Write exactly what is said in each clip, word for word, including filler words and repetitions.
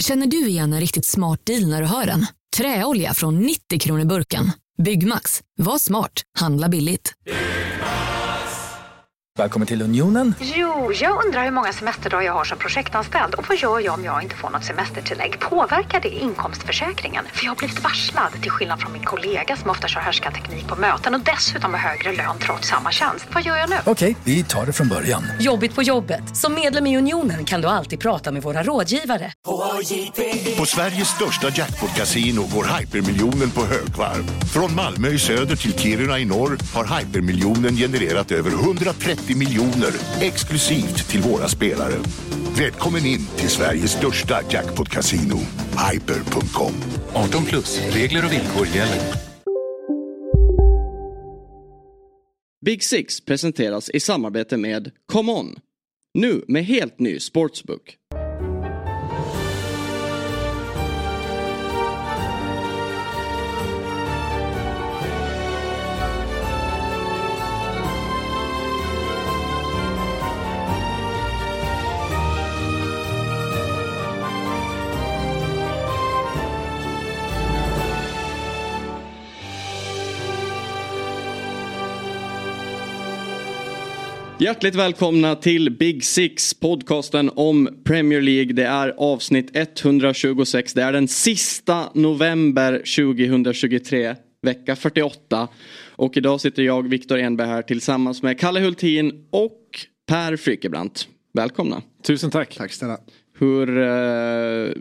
Känner du igen en riktigt smart deal när du hör den? Träolja från nittio kronor burken. Byggmax. Var smart. Handla billigt. Välkommen till Unionen. Jo, jag undrar hur många semesterdagar jag har som projektanställd. Och vad gör jag om jag inte får något semestertillägg? Påverkar det inkomstförsäkringen? För jag har blivit varslad, till skillnad från min kollega som ofta kör härskarteknik på möten. Och dessutom har högre lön trots samma tjänst. Vad gör jag nu? Okej, vi tar det från början. Jobbigt på jobbet. Som medlem i Unionen kan du alltid prata med våra rådgivare. På Sveriges största jackpot-casino går hypermiljonen på högvarv. Från Malmö i söder till Kiruna i norr har hypermiljonen genererat över hundratrettio miljoner exklusivt till våra spelare. Välkommen in till Sveriges största jackpot-casino, hyper punkt com. arton plus, regler och villkor gäller. Big Six presenteras i samarbete med Come On. Nu med helt ny sportsbook. Hjärtligt välkomna till Big Six, podcasten om Premier League. Det är avsnitt etthundratjugosex. Det är den sista november tjugohundratjugotre, vecka fyrtioåtta. Och idag sitter jag, Viktor Enberg, här tillsammans med Kalle Hultin och Per Frykebrant. Välkomna. Tusen tack. Tack snälla. Hur... Eh,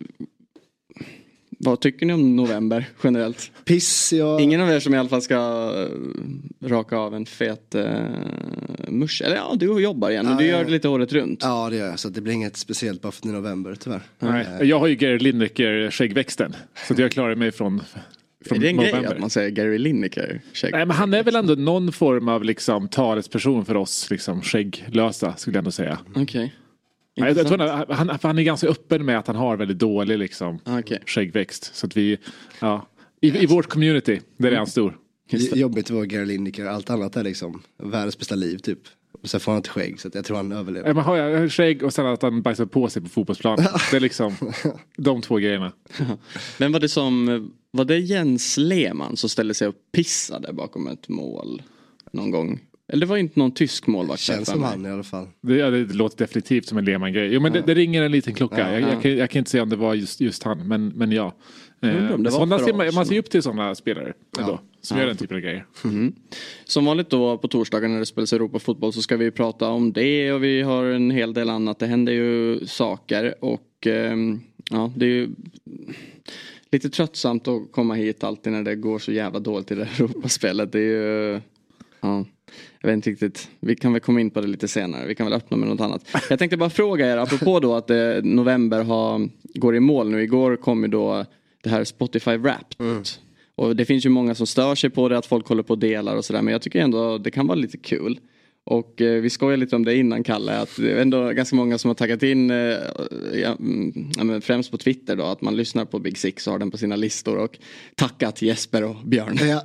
vad tycker ni om november generellt? Piss, jag... Ingen av er som i alla fall ska raka av en fet uh, musch. Eller ja, du jobbar igen. Ja, du gör det lite året runt. Ja, det gör jag. Så det blir inget speciellt bara för november, tyvärr. Nej, jag har ju Gary Lineker skäggväxten. Så att jag klarar mig från, från är det en november. grej att man säger Gary Lineker skägg? Nej, men han är väl ändå någon form av liksom talesperson för oss liksom skägglösa, skulle jag ändå säga. Okej. Okay. Jag, jag tror han, han, han är ganska öppen med att han har väldigt dålig liksom, okay. skäggväxt. Så att vi, ja, i, i vårt community, där är han stor. Det är jobbigt att vara Gary Lineker. Allt annat är liksom världens bästa liv typ. Och sen får han inte skägg, så att jag tror han överlever. Ja, man har jag skägg och sen att han bajsar på sig på fotbollsplanen. Det är liksom de två grejerna. Men var det som, var det Jens Lehmann som ställde sig och pissade bakom ett mål någon gång? Eller det var inte någon tysk målvakt. Känns som han i alla fall. Det, ja, det låter definitivt som en Lehmann-grej. Jo, men ja. det, det ringer en liten klocka. Ja, jag, jag, kan, jag kan inte säga om det var just, just han, men, men ja. Eh, det sådana ser man, man ser upp till sådana spelare ja. ändå, som ja. gör den typen av grejer. Mm. Som vanligt då på torsdagar när det spelas Europa-fotboll så ska vi prata om det, och vi har en hel del annat. Det händer ju saker och eh, ja, det är ju lite tröttsamt att komma hit alltid när det går så jävla dåligt i det Europaspelet. Det är ju... Ja. Jag vet inte riktigt, vi kan väl komma in på det lite senare. Vi kan väl öppna med något annat. Jag tänkte bara fråga er, apropå då att eh, november har, går i mål nu. Igår kom ju då det här Spotify Wrapped. Mm. Och det finns ju många som stör sig på det, att folk håller på och delar och sådär. Men jag tycker ändå det kan vara lite kul. Och eh, vi skojar lite om det innan, Kalle. Att det är ändå ganska många som har taggat in, eh, ja, ja, men främst på Twitter då, att man lyssnar på Big Six och har den på sina listor. Och tackat Jesper och Björn. Ja.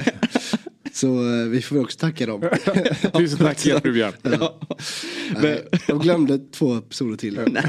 Så uh, vi får också tacka dem. Tusen tack, Jesper Björn. Ja. Nej, de glömde två episoder till. Nej.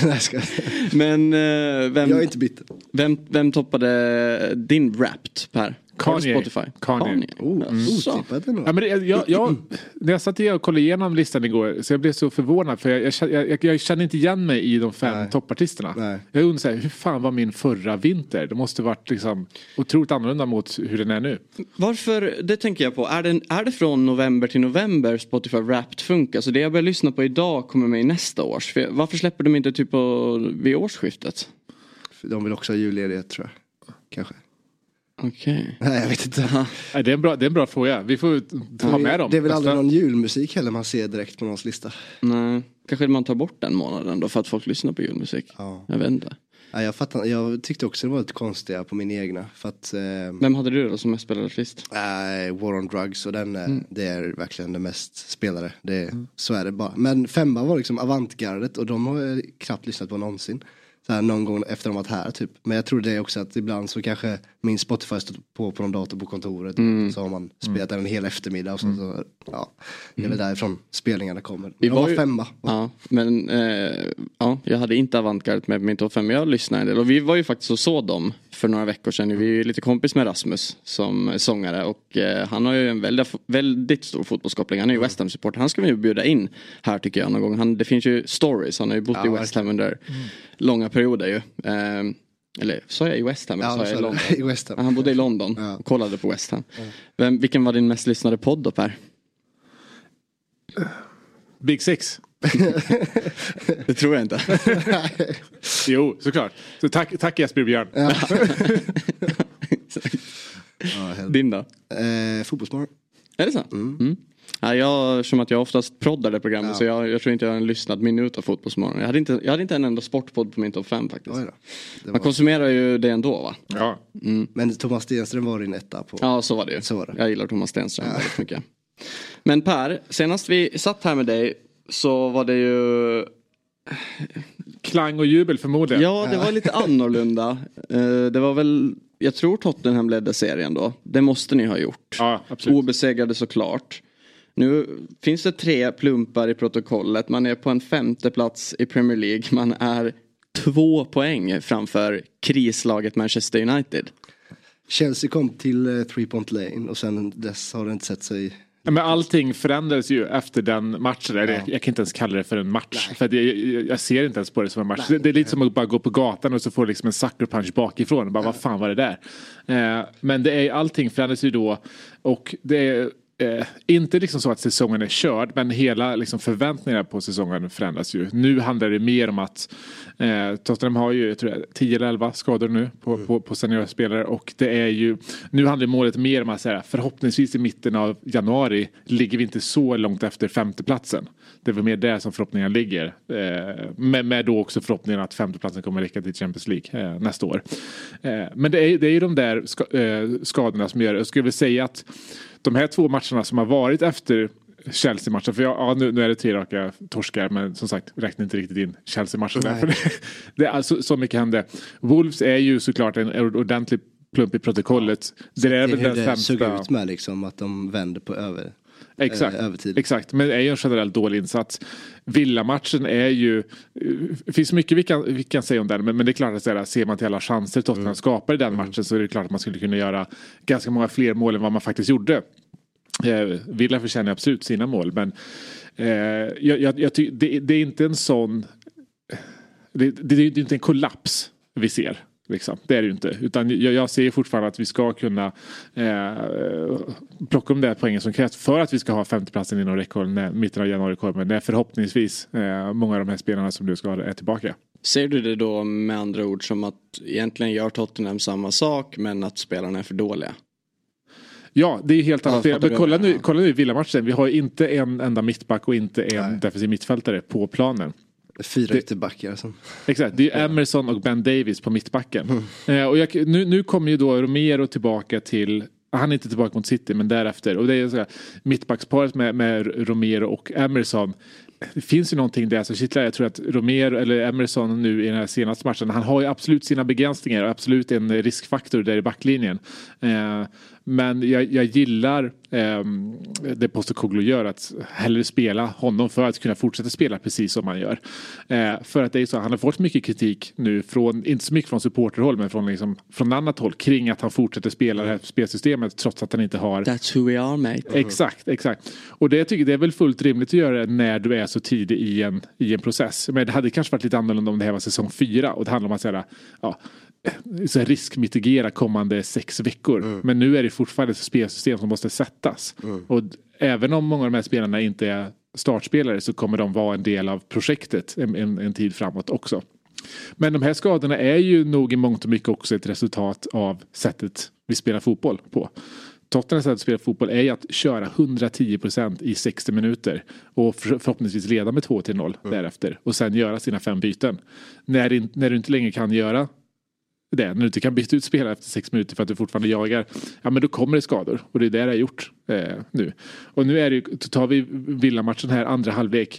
Men uh, vem, jag är inte bitter. Vem, vem toppade din Wrapped, Per? Kanye. Spotify. Kanye. Kanye. Oh, mm. ja, men jag, jag, jag, när jag satt och kollade igenom listan igår, så jag blev så förvånad, för jag, jag, jag, jag kände inte igen mig i de fem Nej. toppartisterna. Nej. Jag undrar så här, hur fan var min förra vinter? Det måste varit liksom otroligt annorlunda mot hur den är nu. Varför, det tänker jag på, är det, är det från november till november Spotify Wrapped funkar? Så det jag börjar lyssna på idag kommer med i nästa års. För varför släpper de inte typ på, vid årsskiftet? De vill också ha julledighet, tror jag. Kanske. Okej. Okay. Nej, jag vet inte. Nej, det är en bra, det är en bra fråga. Vi får ta med dem. Det är väl aldrig någon julmusik heller man ser direkt på någons lista. Nej, kanske man tar bort den månaden då för att folk lyssnar på julmusik. Ja. Jag vet inte. Ja, jag, fattar, jag tyckte också det var lite konstiga på min egna. För att, eh, Vem hade du då som mest spelade artist? Eh, War on Drugs, och den, mm. det är verkligen det mest spelare. Det, mm. Så är det bara. Men femma var liksom avantgardet, och de har jag knappt lyssnat på någonsin. så här, någon gång efter de varit här typ. Men jag tror det är också att ibland så kanske min Spotify står på på någon dator på kontoret. Mm. Så har man spelat mm. en hel eftermiddag och så, mm. så ja, det är väl därifrån spelningarna kommer. Vi var, var ju, femma. Ja, men eh, ja, jag hade inte Avantgarde med på min topp fem, men jag lyssnade en del. Och vi var ju faktiskt och såg dem för några veckor sedan. Vi är ju lite kompis med Rasmus som sångare och eh, han har ju en väldigt, väldigt stor fotbollskoppling. Han är ju mm. West Ham-supporter. Han ska vi ju bjuda in här tycker jag någon gång. Han, det finns ju stories. Han har ju bott ja, i West Ham under mm. långa perioder ju. Eh, eller sa jag i West Ham? Ja, sa jag i London? I West Ham. Han bodde i London ja. och kollade på West Ham. Mm. Vem, vilken var din mest lyssnade podd då, Per? Big Six. Det tror jag inte. Jo, såklart. Så tack, tack Jesper Björn. Ja. Ja, din då? Eh, Fotbollsmorgon. Är det så? Mm. Mm. Ja, jag, som att jag oftast proddar det programmet ja. så jag, jag tror inte jag har en lyssnad minut av Fotbollsmorgon. Jag hade inte, jag hade inte en enda sportpodd på min topp fem faktiskt. Var... Man konsumerar ju det ändå va? Ja. Mm. Men Thomas Stenström var din etta på. Ja, så var det ju. Så var det. Jag gillar Thomas Stenström ja. väldigt mycket. Men Per, senast vi satt här med dig så var det ju... Klang och jubel förmodligen. Ja, det var lite annorlunda. Det var väl... Jag tror Tottenham ledde serien då. Det måste ni ha gjort. Ja, absolut. Obesegrade såklart. Nu finns det tre plumpar i protokollet. Man är på en femte plats i Premier League. Man är två poäng framför krislaget Manchester United. Chelsea kom till uh, Three Point Lane och sen dess har det inte sett sig... Ja, men allting förändrades ju efter den matchen. Ja. Jag, jag kan inte ens kalla det för en match. Nej. För att jag, jag, jag ser inte ens på det som en match. Det, det är lite som att bara gå på gatan och så får liksom en sucker punch bakifrån. Och bara, ja. vad fan var det där? Eh, men det är, allting förändrades ju då. Och det är... Eh, inte liksom så att säsongen är körd, men hela liksom förväntningarna på säsongen förändras ju. Nu handlar det mer om att eh, Tottenham har ju jag tror, tio eller elva skador nu på, mm. på, på seniorspelare och det är ju, nu handlar målet mer om att säga, förhoppningsvis i mitten av januari ligger vi inte så långt efter femteplatsen. Det är väl mer där som förhoppningarna ligger. Eh, med, med då också förhoppningen att femteplatsen kommer räcka till Champions League eh, nästa år. Eh, men det är, det är ju de där ska, eh, skadorna som gör det. Jag skulle vilja säga att de här två matcherna som har varit efter Chelsea-matchen, för jag, ja, nu, nu är det tre raka torskar, men som sagt räknar inte riktigt in Chelsea-matchen där, för det, det är alltså, så mycket hände. Wolves är ju såklart en ordentlig plump i protokollet. Ja. Det är väl det, den det sämsta... såg ut med liksom att de vänder på över Exakt, äh, övertid. Exakt, men det är ju en generellt dålig insats. Villa-matchen är ju, det finns mycket vi kan, vi kan säga om den, men, men det är klart att säga, ser man till alla chanser Tottenham mm. skapar i den matchen mm. så är det klart att man skulle kunna göra ganska många fler mål än vad man faktiskt gjorde. Eh, Villa förtjänar absolut sina mål, men eh, jag, jag, jag ty, det, det är inte en sån det, det, det är inte en kollaps vi ser. Liksom. Det är det ju inte. Utan jag, jag ser fortfarande att vi ska kunna eh, plocka de där poängen som krävs för att vi ska ha femteplatsen inom räckhåll när mitten av januari kommer. När förhoppningsvis eh, många av de här spelarna som du ska ha är tillbaka. Ser du det då med andra ord som att egentligen gör Tottenham samma sak men att spelarna är för dåliga? Ja, det är helt annat. Ja, men kolla nu, kolla nu i Villa-matchen. Vi har inte en enda mittback och inte en Nej. defensiv mittfältare på planen. Fyra ytterbackar alltså. Exakt, det är Emerson och Ben Davies på mittbacken. Mm. Eh, och jag, nu, nu kommer ju då Romero tillbaka till, han är inte tillbaka mot City men därefter. Och det är så här, mittbacksparet med, med Romero och Emerson. Det finns ju någonting där som kittlar. Jag tror att Romero eller Emerson nu i den här senaste matchen, han har ju absolut sina begränsningar och absolut en riskfaktor där i backlinjen. Eh, men jag, jag gillar eh, det Postecoglou gör, att hellre spela honom för att kunna fortsätta spela precis som man gör. Eh, för att det är så, han har fått mycket kritik nu från, inte så mycket från supporterhåll men från, liksom, från annat håll kring att han fortsätter spela det här spelsystemet trots att han inte har... That's who we are, mate. Exakt, exakt. Och det jag tycker det är väl fullt rimligt att göra när du är så tidig i en, i en process. Men det hade kanske varit lite annorlunda om det här var säsong fyra och det handlar om att säga, ja, så riskmitigera kommande sex veckor. Mm. Men nu är det fortfarande ett spelsystem som måste sättas. Mm. Och även om många av de här spelarna inte är startspelare så kommer de vara en del av projektet en, en, en tid framåt också. Men de här skadorna är ju nog i mångt och mycket också ett resultat av sättet vi spelar fotboll på. Tottenhams sätt att spela fotboll är att köra hundratio procent i sextio minuter och förhoppningsvis leda med två till noll mm. därefter och sen göra sina fem byten. När, när du inte längre kan göra det, när du inte kan byta ut spelare efter sex minuter för att du fortfarande jagar, ja men då kommer det skador och det är det jag har gjort eh, nu. Och nu är det, tar vi Villa-matchen här andra halvlek,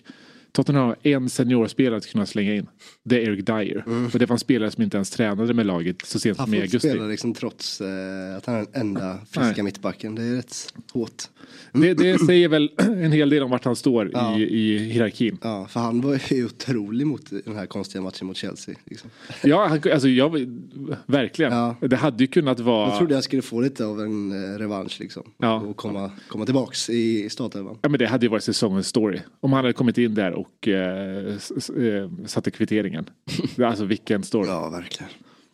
Tottenham har en seniorspelare att kunna slänga in. Det är Eric Dyer. Mm. Och det var en spelare som inte ens tränade med laget så sent som i augusti. Han spelar liksom trots eh, att han är den enda friska Nej. mittbacken. Det är rätt hårt. Mm. Det, det säger väl en hel del om vart han står ja. i, i hierarkin. Ja, för han var ju otrolig mot den här konstiga matchen mot Chelsea. Liksom. Ja, alltså jag verkligen. Ja. Det hade ju kunnat vara... Jag trodde jag skulle få lite av en eh, revansch liksom. Ja. Och komma, komma tillbaks i startelvan. Ja, men det hade ju varit säsongens story. Om han hade kommit in där och eh, s- eh, satte kvitteringen. Alltså vilken story. Ja, verkligen.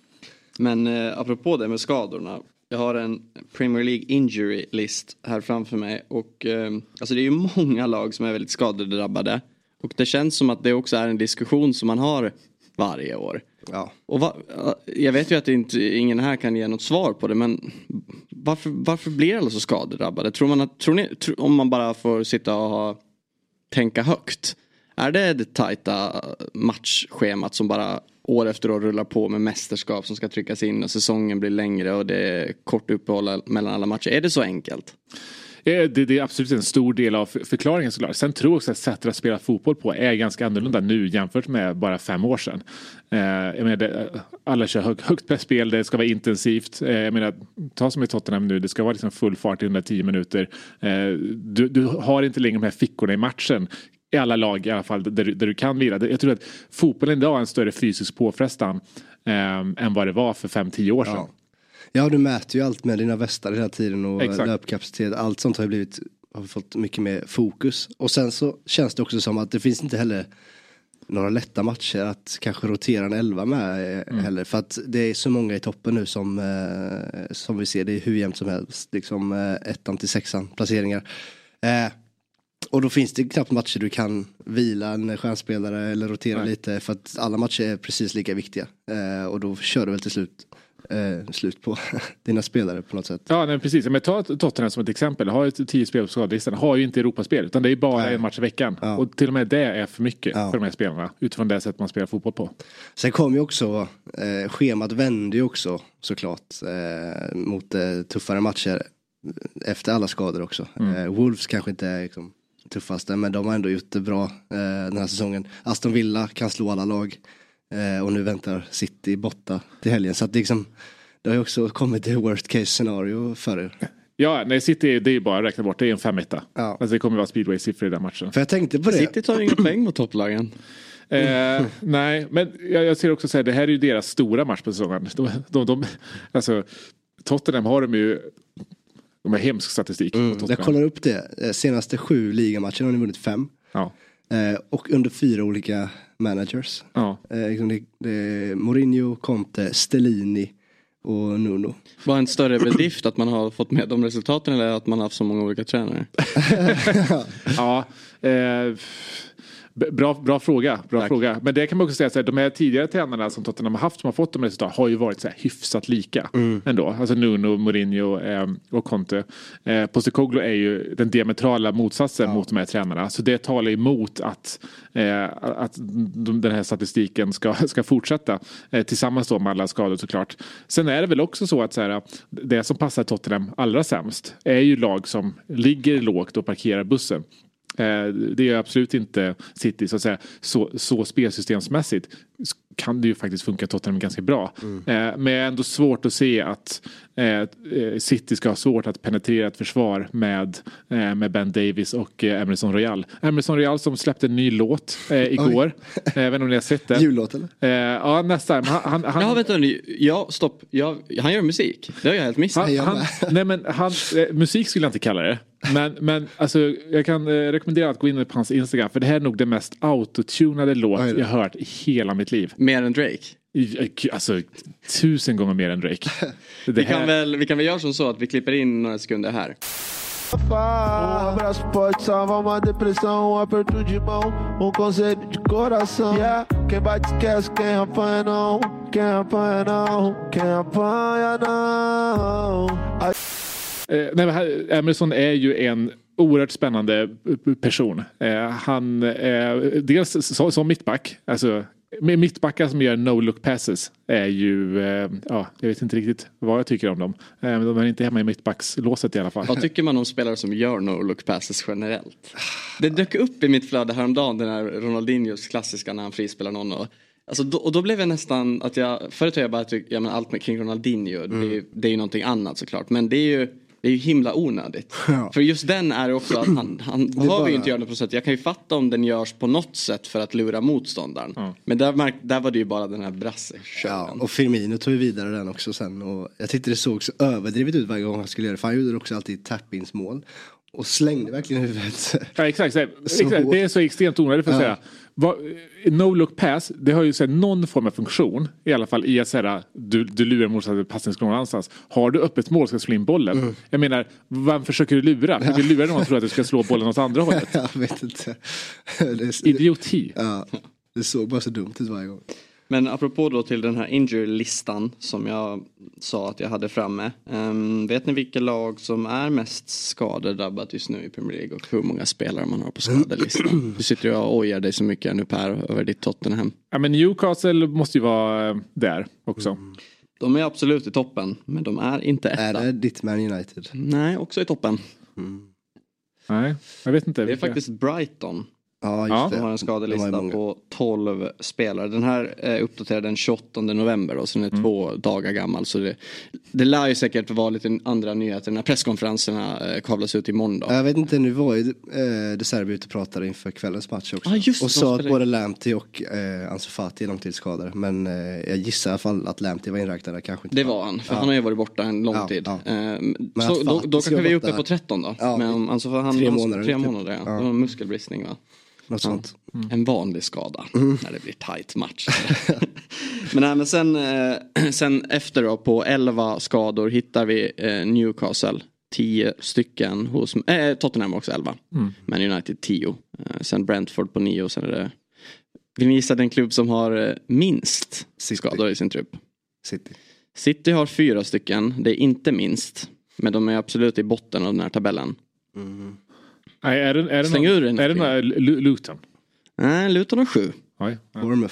Men eh, apropå det med skadorna. Jag har en Premier League injury list här framför mig. Och eh, alltså det är ju många lag som är väldigt skadedrabbade. Och det känns som att det också är en diskussion som man har varje år. Ja. Och va, jag vet ju att inte, ingen här kan ge något svar på det. Men varför, varför blir alla så skadedrabbade? Tror man att, tror ni, tro, om man bara får sitta och ha, tänka högt. Är det det tajta matchschemat som bara år efter år rullar på med mästerskap som ska tryckas in och säsongen blir längre och det är kort uppehåll mellan alla matcher? Är det så enkelt? Det, det är absolut en stor del av förklaringen såklart. Sen tror jag också att sättet att spela fotboll på är ganska annorlunda nu jämfört med bara fem år sedan. Eh, jag menar, alla kör hög, högt pressspel, det ska vara intensivt. Eh, jag menar, ta som i Tottenham nu, det ska vara liksom full fart i hundratio minuter. Eh, du, du har inte längre de här fickorna i matchen. I alla lag i alla fall där, där du kan vila. Jag tror att fotbollen idag är en större fysisk påfrestan eh, än vad det var för fem till tio år sedan. Ja. Ja, du mäter ju allt med dina västar hela tiden och Exakt. löpkapacitet. Allt sånt har ju blivit, har fått mycket mer fokus. Och sen så känns det också som att det finns inte heller några lätta matcher att kanske rotera en elva med mm. heller. För att det är så många i toppen nu som, eh, som vi ser, det är hur jämnt som helst. Liksom eh, ettan till sexan placeringar. Eh, och då finns det knappt matcher du kan vila en stjärnspelare eller rotera Nej. lite. För att alla matcher är precis lika viktiga. Eh, och då kör du väl till slut. Eh, slut på dina spelare på något sätt. Ja, nej, precis. Men ta Tottenham som ett exempel. Har ju tio spel på skadelistan. Har ju inte Europaspel. Utan det är bara nej. en match i veckan. Ja. Och till och med det är för mycket ja. för de här spelarna. Utifrån det sätt man spelar fotboll på. Sen kom ju också eh, schemat vände ju också såklart eh, mot eh, tuffare matcher efter alla skador också. Mm. Eh, Wolves kanske inte är liksom, tuffaste, men de har ändå gjort det bra eh, den här säsongen. Aston Villa kan slå alla lag. Eh, och nu väntar City borta till helgen. Så att det, liksom, det har ju också kommit till worst case scenario för er. Ja, nej, City det är bara att räkna bort. Det är en femetta. Ja. Alltså det kommer att vara speedway-siffror i den matchen. För jag tänkte på det. City tar inga poäng mot topplagen. Eh, nej, men jag, jag ser också så här, det här är ju deras stora match på säsongen. De, de, de, alltså, Tottenham har de ju de har hemsk statistik. Mm, jag kollar upp det. Senaste sju ligamatcher har ni vunnit fem. Ja. Eh, och under fyra olika managers. Ja. Eh, det, det är Mourinho, Conte, Stellini och Nuno. Var en större bedrift att man har fått med de resultaten eller att man har haft så många olika tränare? ja, eh, Bra, bra fråga, bra fråga. Men det kan man också säga att de här tidigare tränarna som Tottenham har haft som har fått de resultat har ju varit så här hyfsat lika mm. ändå. Alltså Nuno, Mourinho eh, och Conte. Eh, Postecoglou är ju den diametrala motsatsen ja. mot de här tränarna. Så det talar emot att, eh, att de, den här statistiken ska, ska fortsätta eh, tillsammans då med alla skador såklart. Sen är det väl också så att så här, det som passar Tottenham allra sämst är ju lag som ligger lågt och parkerar bussen. Det är absolut inte City så att säga. Så, så spelsystemsmässigt kan det ju faktiskt funka Tottenham ganska bra. Mm. Men ändå svårt att se att City ska ha svårt att penetrera ett försvar med, med Ben Davies och Emerson Royal. Emerson Royal som släppte en ny låt eh, igår. Även om ni har sett det. Jullåt eller? Eh, ja, nästan. Han, han, han, ja, vet du, ja, stopp. Ja, han gör musik. Det har jag helt missat. Han, han, nej, men han, eh, musik skulle jag inte kalla det. Men, men alltså, jag kan eh, rekommendera att gå in på hans Instagram. För det här är nog det mest autotunade låt jag har hört i hela mitt liv. Mer än Drake? Alltså tusen gånger mer än Drake. Det vi, här... kan väl, vi kan väl göra som så att vi klipper in några sekunder här. Um abraço pode salvar uma depressão, um aperto de mão, um conselho de coração. Yeah, quem bate esquece, quem apanha não, quem apanha não, quem apanha não. Eh, nej, men Emerson är ju en oerhört spännande person. Eh, han är dels som, som mittback, alltså med mittbackar som gör no-look passes är ju, eh, ja, jag vet inte riktigt vad jag tycker om dem. Eh, de är inte hemma i mittbackslåset i alla fall. Vad tycker man om spelare som gör no-look passes generellt? Det dök upp i mitt flöde häromdagen, den här Ronaldinhos klassiska när han frispelar någon och alltså då, och då blev jag nästan att jag, förut har jag bara tyckt, ja men allt med kring Ronaldinho, mm. det, det är ju någonting annat såklart, men det är ju det är ju himla onödigt. Ja. För just den är också att han, han behöver bara... ju inte göra det på sätt. Jag kan ju fatta om den görs på något sätt för att lura motståndaren. Ja. Men där, märk, där var det ju bara den här brasse. Ja, och Firmino tog ju vidare den också sen. Och jag tyckte det såg så överdrivet ut varje gång han skulle göra det. För han gjorde också alltid tap-ins-mål. Och slängde verkligen huvudet. Ja, exakt. exakt. Det är så extremt onödigt för att ja. säga. No-look pass, det har ju så här, någon form av funktion. I alla fall i att säga, du, du lurar mot passningsklon någonstans. Har du öppet mål ska slå in bollen. Mm. Jag menar, vad försöker du lura? Ja. Du vill lura någon tror att du ska slå bollen åt andra hållet. Jag vet inte. Det, Idioti. Ja, det såg bara så dumt ut varje gång. Men apropå då till den här injury-listan som jag sa att jag hade framme. Um, vet ni vilka lag som är mest skadedrabbat just nu i Premier League och hur många spelare man har på skadelistan? Du sitter ju och ojar dig så mycket nu Per över ditt Tottenham. Ja, men Newcastle måste ju vara där också. Mm. De är absolut i toppen, men de är inte etta. Är det ditt Man United? Nej, också i toppen. Mm. Nej, jag vet inte. Det är faktiskt Brighton. Ja, just det. De har en skadelista de på tolv spelare. Den här är uppdaterad den tjugoåttonde november och sen är mm. två dagar gammal. Så det, det lär ju säkert vara lite andra nyheter när presskonferenserna eh, kavlas ut imorgon då. Jag vet inte, nu var ju eh, De Serbi ute och pratade inför kvällens match också. Ah, just, och sa att både Lamptey och eh, Ansu Fati är långtidsskadade. Men eh, jag gissar i alla fall att Lamptey var inräknad. Kanske inte det var han, för ja. han har ju varit borta en lång ja, tid. Ja. Eh, så Fati, då, då kanske vi är uppe på tretton då. Ja, men alltså för han, tre månader. Tre månader ja. Ja. Det var en muskelbristning va? Något sånt. Mm. En vanlig skada mm. när det blir tight match. men, nej, men sen, eh, sen efter då på elva skador hittar vi eh, Newcastle tio stycken hos eh, Tottenham också elva. Mm. Men United tio. Eh, sen Brentford på nio och sen är det vill ni gissa den klubb som har eh, minst City. Skador i sin trupp? City. City har fyra stycken. Det är inte minst. Men de är absolut i botten av den här tabellen. Mm. Nej, är det, är det Släng någon, ur den. Är det någon Luton? Nej, Luton har sju. Oj, ja. Bournemouth.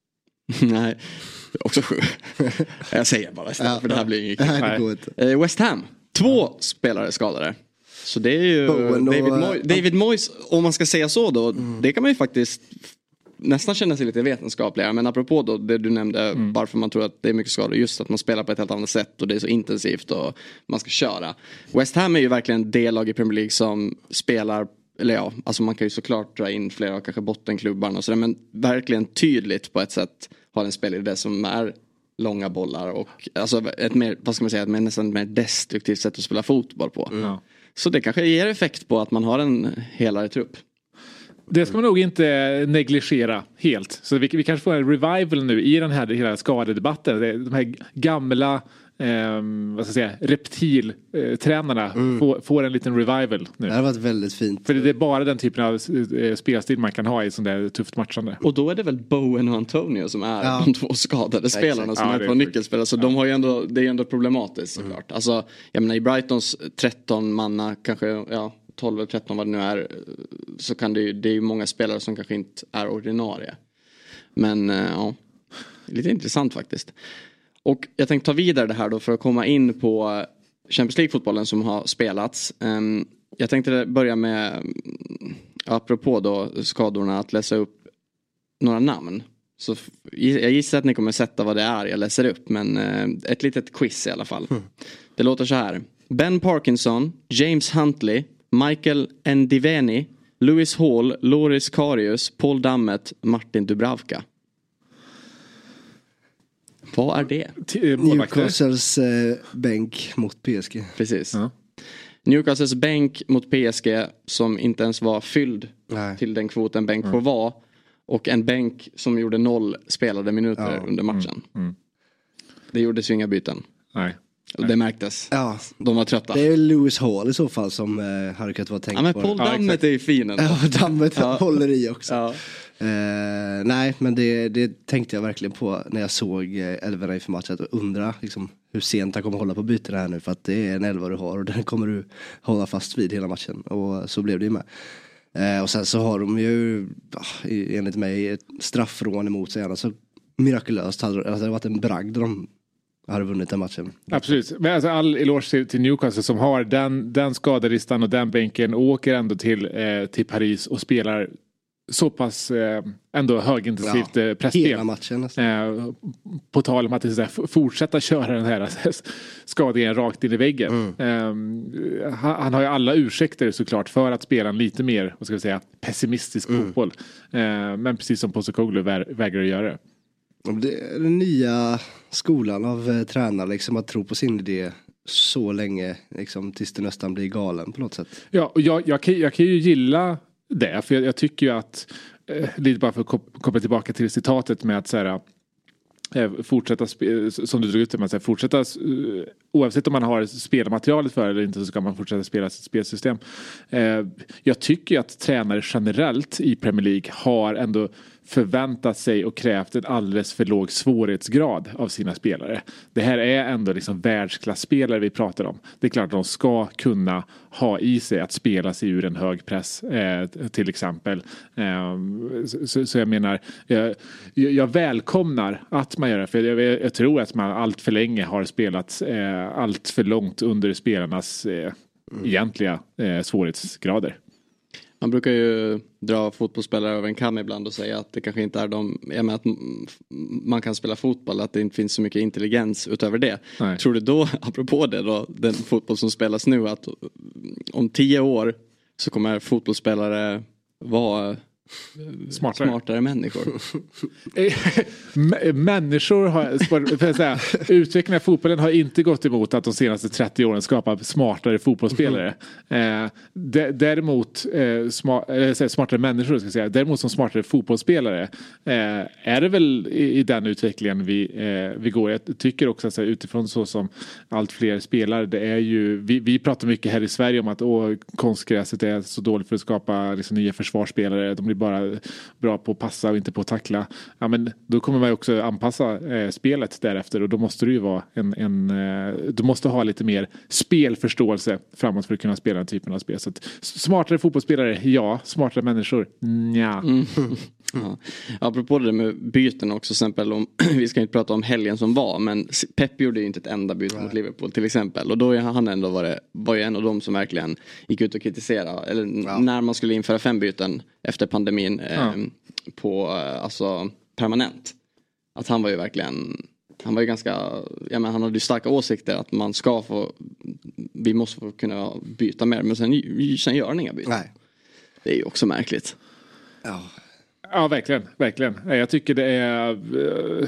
Nej, också sju. Jag säger bara istället, ja, för det här blir inget. Nej, det West Ham, två ja. spelare skadade. Så det är ju David, Moy- David Moyes, om man ska säga så då, mm. det kan man ju faktiskt nästan känna sig lite vetenskapligare. Men apropå då det du nämnde, mm. varför man tror att det är mycket skador, just att man spelar på ett helt annat sätt och det är så intensivt och man ska köra. West Ham är ju verkligen det lag i Premier League som spelar, eller ja, alltså man kan ju såklart dra in flera kanske bottenklubbarna och sådär, men verkligen tydligt på ett sätt har en spelare det som är långa bollar och alltså ett mer, vad ska man säga, ett mer, nästan mer destruktivt sätt att spela fotboll på. Mm. Så det kanske ger effekt på att man har en helare trupp. Det ska man nog inte negligera helt. Så vi, vi kanske får en revival nu i den här hela skadedebatten. De här gamla eh, vad ska jag säga, reptiltränarna eh, mm. får, får en liten revival nu. Det har varit väldigt fint. För det är bara den typen av eh, spelstil man kan ha i sån där tufft matchande. Och då är det väl Bowen och Antonio som är ja. de två skadade spelarna som ja, är på nyckelspelare. Så ja. de har ju ändå, det är ju ändå problematiskt såklart. Mm. Alltså, jag menar i Brightons tretton manna kanske, ja tolv eller tretton vad det nu är, så kan det ju, det är ju många spelare som kanske inte är ordinarie. Men ja, lite intressant faktiskt. Och jag tänkte ta vidare det här då för att komma in på Champions League-fotbollen som har spelats. Jag tänkte börja med, apropå då skadorna, att läsa upp några namn. Så jag gissar att ni kommer sätta vad det är jag läser upp, men ett litet quiz i alla fall. Mm. Det låter så här. Ben Parkinson, James Huntley, Michael Ndiveni, Lewis Hall, Loris Karius, Paul Dammet, Martin Dubravka. Vad är det? Newcastles eh, bänk mot P S G. Precis. Ja. Newcastles bänk mot P S G som inte ens var fylld Nej. till den kvoten bänk mm. får vara. Och en bänk som gjorde noll spelade minuter ja. under matchen. Mm. Mm. Det gjordes ju inga byten. Nej. Och det märktes. Ja. De var trötta. Det är Lewis Hall i så fall som eh, hade kunnat vara tänkt på. Ja, men Paul på. Dammet ja, är ju fin ändå. Ja, Dammet ja. håller i också. Ja. Eh, nej, men det, det tänkte jag verkligen på när jag såg eh, elvorna inför matchen. Och undra liksom, hur sent han kommer hålla på bytena här nu. För att det är en elva du har och den kommer du hålla fast vid hela matchen. Och så blev det ju med. Eh, och sen så har de ju enligt mig ett straffrån emot sig. Alltså, mirakulöst hade alltså, det varit en bragd de hade vunnit den matchen. Absolut. Men alltså all eloge till, till Newcastle som har den, den skadelistan och den bänken och åker ändå till, eh, till Paris och spelar så pass eh, ändå högintensivt ja, eh, pressspel. Hela matchen eh, på tal om att det, såhär, fortsätta köra den här skadningen rakt in i väggen. Mm. Eh, han, han har ju alla ursäkter såklart för att spela en lite mer, vad ska vi säga, pessimistisk mm. fotboll. Eh, men precis som Postecoglou vä- vägrar att göra det. Det är den nya skolan av eh, tränare liksom, att tro på sin idé så länge liksom, tills det nästan blir galen på något sätt. Ja, och jag, jag, kan, jag kan ju gilla det, för jag, jag tycker ju att eh, lite bara för att koppla tillbaka till citatet med att så här, eh, fortsätta spe, som du drog ut det med att säga, fortsätta eh, oavsett om man har spelmaterialet för eller inte så ska man fortsätta spela sitt spelsystem. Eh, jag tycker ju att tränare generellt i Premier League har ändå förväntat sig och krävt en alldeles för låg svårighetsgrad av sina spelare. Det här är ändå liksom världsklasspelare vi pratar om. Det är klart att de ska kunna ha i sig att spela sig ur en hög press eh, till exempel. Eh, så, så jag menar jag, jag välkomnar att man gör det, för jag, jag tror att man allt för länge har spelat eh, allt för långt under spelarnas eh, egentliga eh, svårighetsgrader. Man brukar ju dra fotbollsspelare över en kam ibland och säga att det kanske inte är de, jag menar att man kan spela fotboll, att det inte finns så mycket intelligens utöver det. Nej. Tror du då, apropå det då, den fotboll som spelas nu, att om tio år så kommer fotbollsspelare vara smartare, smartare människor? Människor har, för att säga, utvecklingen av fotbollen har inte gått emot att de senaste trettio åren skapar smartare fotbollsspelare. Eh, däremot eh, smart, eller, smartare människor ska jag säga. Däremot som smartare fotbollsspelare eh, är det väl i, i den utvecklingen vi, eh, vi går. Jag tycker också att utifrån så som allt fler spelar, det är ju, vi, vi pratar mycket här i Sverige om att åh, konstgräset är så dåligt för att skapa liksom, nya försvarsspelare. De blir bara bra på att passa och inte på att tackla. Ja, men då kommer man ju också anpassa eh, spelet därefter, och då måste du ju vara en, en eh, du måste ha lite mer spelförståelse framåt för att kunna spela den typen av spel. Så att, smartare fotbollsspelare, ja. Smartare människor, nja. Mm. Ja. Apropå det med byten också, exempel om, vi ska inte prata om helgen som var, men Pep gjorde ju inte ett enda byte mot Liverpool till exempel, och då är han ändå var, det, var ju en av dem som verkligen gick ut och kritiserade, eller ja. när man skulle införa fem byten efter pandemin eh, ja. på eh, alltså permanent, att han var ju verkligen, han var ju ganska, ja, men han hade ju starka åsikter att man ska få, vi måste få kunna byta mer, men sen, sen gör han inga byten. Nej. Det är ju också märkligt. Ja. Ja, verkligen, verkligen. Jag tycker det är uh,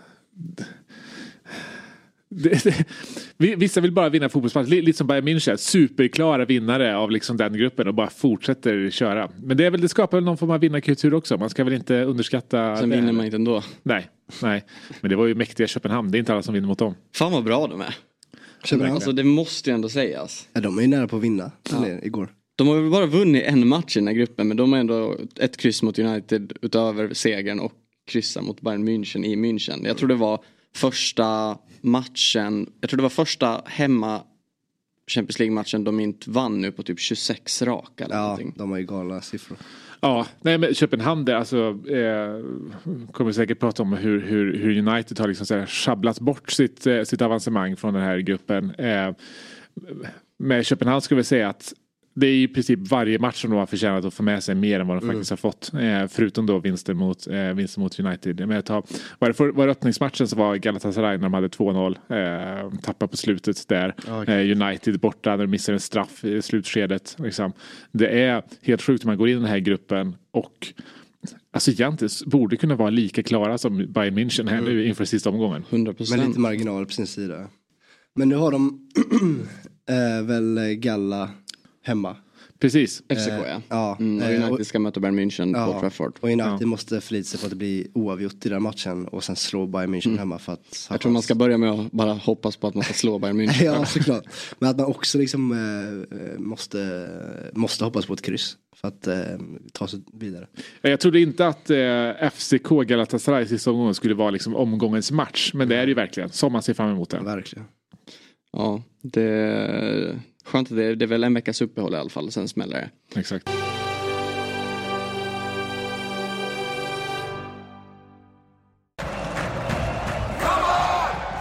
det, det, vissa vill bara vinna fotbollsmatch, lite som Bayern München, superklara vinnare av liksom den gruppen och bara fortsätter köra. Men det är väl, det skapar väl någon form av vinnarkultur också. Man ska väl inte underskatta. Sen vinner man inte ändå. Nej, nej. Men det var ju mäktiga Köpenhamn, det är inte alla som vinner mot dem. Fan vad bra de är. Köpenhamn. Alltså det måste ju ändå sägas. Ja, de är ju nära på att vinna ja. igår. De har väl bara vunnit en match i den här gruppen, men de har ändå ett kryss mot United utöver segern och kryssa mot Bayern München i München. Jag tror det var första matchen, jag tror det var första hemma Champions League-matchen de inte vann nu på typ tjugosex raka eller ja, någonting. De har ju galna siffror. Ja, nej men Köpenhamn där, alltså eh, kommer säkert prata om hur, hur, hur United har liksom så här schabblat bort sitt, eh, sitt avancemang från den här gruppen. Eh, med Köpenhamn skulle vi säga att det är i princip varje match som de har förtjänat att få med sig mer än vad de mm. faktiskt har fått. Eh, förutom då vinsten mot, eh, vinsten mot United. Men jag tar, var det för, var det öppningsmatchen så var Galatasaray när de hade två noll. Eh, tappade på slutet där. Okay. Eh, United borta när de missade en straff i slutskedet. Liksom. Det är helt sjukt när man går in i den här gruppen och alltså egentligen borde kunna vara lika klara som Bayern München här mm. nu inför sista omgången. hundra procent. Men lite marginal på sin sida. Men nu har de äh, väl Galla hemma. Precis. F C K ja. Eh, ja. Mm, och United ska möta Bayern München ja, på Trafford. Och United ja. måste förlita sig på att det blir oavgjort i den matchen och sen slå Bayern München mm. hemma för att... Jag tror man ska börja med att bara hoppas på att man ska slå Bayern München. Ja, såklart. Men att man också liksom eh, måste, måste hoppas på ett kryss för att eh, ta sig vidare. Jag trodde inte att eh, F C K Galatasaray sista omgången skulle vara liksom omgångens match, men det är det ju verkligen. Som man ser fram emot den. Verkligen. Ja, det... Skönt att det är, det är väl en veckas uppehåll i alla fall, sen smäller det. Exakt.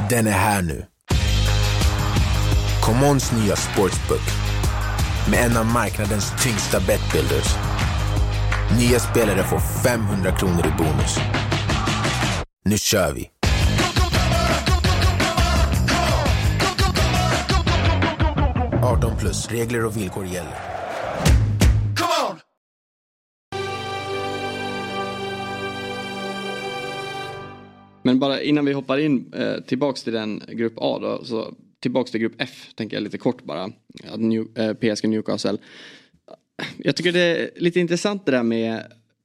Den är här nu. Commons nya sportsbook med en av marknadens tyngsta betbuilders. Nya spelare får femhundra kronor i bonus. Nu kör vi! arton plus, regler och villkor gäller. Men bara innan vi hoppar in eh, tillbaks till den grupp A då, så tillbaks till grupp F tänker jag lite kort bara. New, eh, P S G Newcastle. Jag tycker det är lite intressant det där med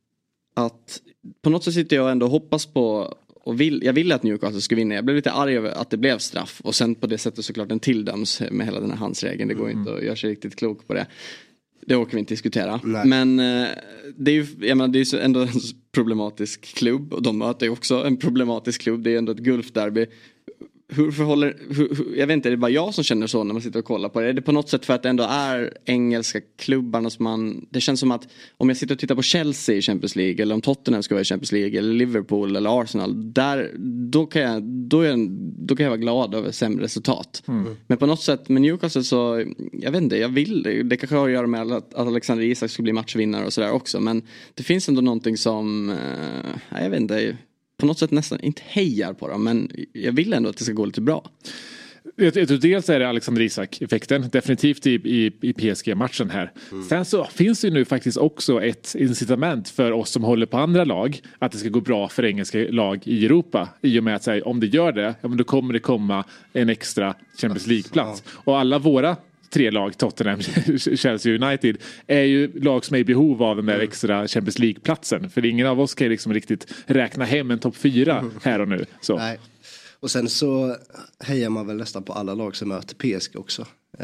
att på något sätt sitter jag ändå och hoppas på och vill, jag ville att Newcastle skulle vinna. Jag blev lite arg över att det blev straff och sen på det sättet såklart den tilldöms med hela den här handsregeln. Det går mm. inte att göra sig riktigt klok på det. Det åker vi inte diskutera. Nej. Men eh, det är ju jag menar, det är ju ändå en problematisk klubb och de möter ju också en problematisk klubb. Det är ändå ett Gulfderby. Hur förhåller, hur, hur, jag vet inte, är det bara jag som känner så när man sitter och kollar på det? Är det på något sätt för att det ändå är engelska klubbarna som man... Det känns som att om jag sitter och tittar på Chelsea i Champions League eller om Tottenham ska vara i Champions League eller Liverpool eller Arsenal, där, då, kan jag, då, är jag, då kan jag vara glad över sämre resultat. Mm. Men på något sätt med Newcastle så, jag vet inte, jag vill det. Det kanske har att göra med att, att Alexander Isak skulle bli matchvinnare och sådär också. Men det finns ändå någonting som, eh, jag vet inte... på något sätt nästan inte hejar på dem, men jag vill ändå att det ska gå lite bra. Jag, jag tror dels är det Alexander Isak-effekten definitivt i, i, i P S G-matchen här. Mm. Sen så finns det ju nu faktiskt också ett incitament för oss som håller på andra lag att det ska gå bra för engelska lag i Europa. I och med att säga, om det gör det, ja, men då kommer det komma en extra Champions League-plats. Ja. Och alla våra tre lag, Tottenham, Chelsea United, är ju lag som är i behov av den där extra Champions League-platsen. För ingen av oss kan liksom riktigt räkna hem en topp fyra här och nu. Så. Nej. Och sen så hejar man väl nästan på alla lag som möter P S G också.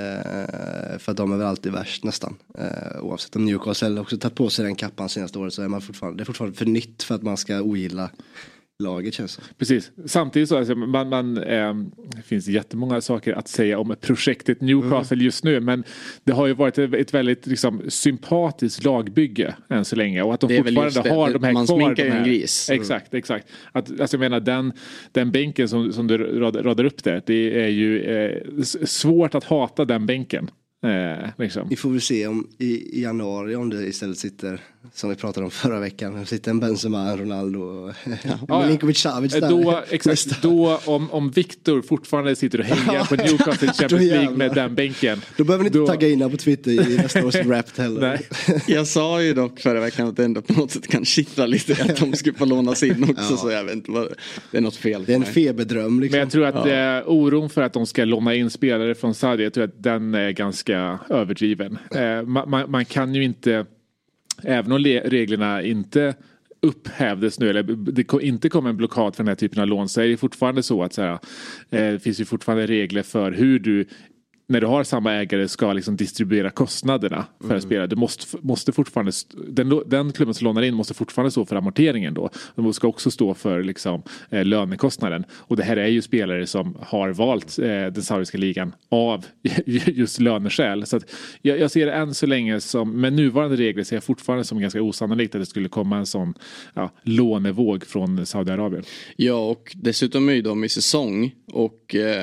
Eh, för att de är väl alltid värst nästan. Eh, oavsett om Newcastle också tagit på sig den kappan senaste året så är man fortfarande, det är fortfarande för nytt för att man ska ogilla laget, känns det. Precis. Samtidigt så alltså, man, man, eh, det finns jättemånga saker att säga om projektet Newcastle mm. just nu, men det har ju varit ett, ett väldigt liksom, sympatiskt lagbygge än så länge, och att de fortfarande har de här man kvar. Man sminkar ju en gris. Exakt, exakt. Att, alltså jag menar den, den bänken som, som du radar, radar upp där, det är ju eh, svårt att hata den bänken. Eh, liksom. Vi får väl se om i, i januari om det istället sitter, som vi pratade om förra veckan, sitter en Benzema, en Ronaldo och ja, Milinkovic-Savic där. Då, exakt, då om, om Victor fortfarande sitter och hänger på Newcastle Champions League med den bänken. Då behöver ni inte då... tagga in på Twitter i nästa års Wrapped heller. Nej. Jag sa ju dock förra veckan att det ändå på något sätt kan kittla lite att de skulle få lånas in också, ja. Så jag vet inte vad, det är något fel. Det är en feberdröm liksom. Men jag tror att ja. eh, oron för att de ska låna in spelare från Saudi, jag tror att den är ganska överdriven. Eh, man, man, man kan ju inte, även om le- reglerna inte upphävdes nu, eller det inte kommer en blockad för den här typen av lån, så är det fortfarande så att så här, eh, det finns ju fortfarande regler för hur du, när du har samma ägare, ska liksom distribuera kostnaderna för mm. att spela. Du måste, måste fortfarande, den, den klubben som lånar in måste fortfarande stå för amorteringen då. De ska också stå för liksom, eh, lönekostnaden. Och det här är ju spelare som har valt eh, den saudiska ligan av just löneskäl. Så att jag, jag ser det än så länge som, med nuvarande regler ser jag fortfarande som ganska osannolikt att det skulle komma en sån ja, lånevåg från Saudiarabien. Ja, och dessutom är ju de i säsong och eh...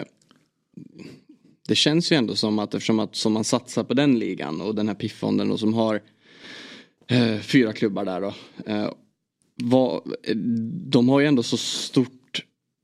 det känns ju ändå som att eftersom att som man satsar på den ligan och den här P I F-fonden och som har eh, fyra klubbar där då. Eh, vad, de har ju ändå så stort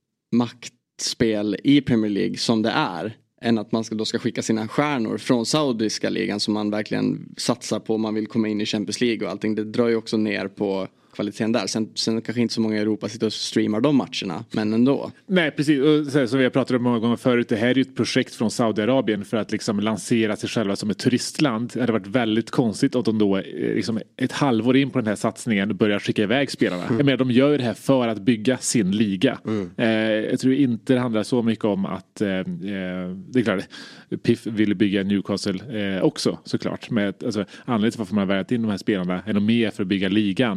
maktspel i Premier League som det är. Än att man ska, då ska skicka sina stjärnor från saudiska ligan som man verkligen satsar på om man vill komma in i Champions League och allting. Det drar ju också ner på kvaliteten där. Sen, sen kanske inte så många i Europa sitter och streamar de matcherna, men ändå. Nej, precis. Och så, som vi har pratat om många gånger förut, det här är ju ett projekt från Saudiarabien för att liksom lansera sig själva som ett turistland. Det hade varit väldigt konstigt att de då liksom ett halvår in på den här satsningen börjar skicka iväg spelarna. Mm. Jag menar, de gör det här för att bygga sin liga. Mm. Eh, jag tror inte det handlar så mycket om att eh, det är klart, P I F vill bygga Newcastle eh, också, såklart. Med, alltså, anledningen till varför man har värvat in de här spelarna är nog mer för att bygga ligan än för att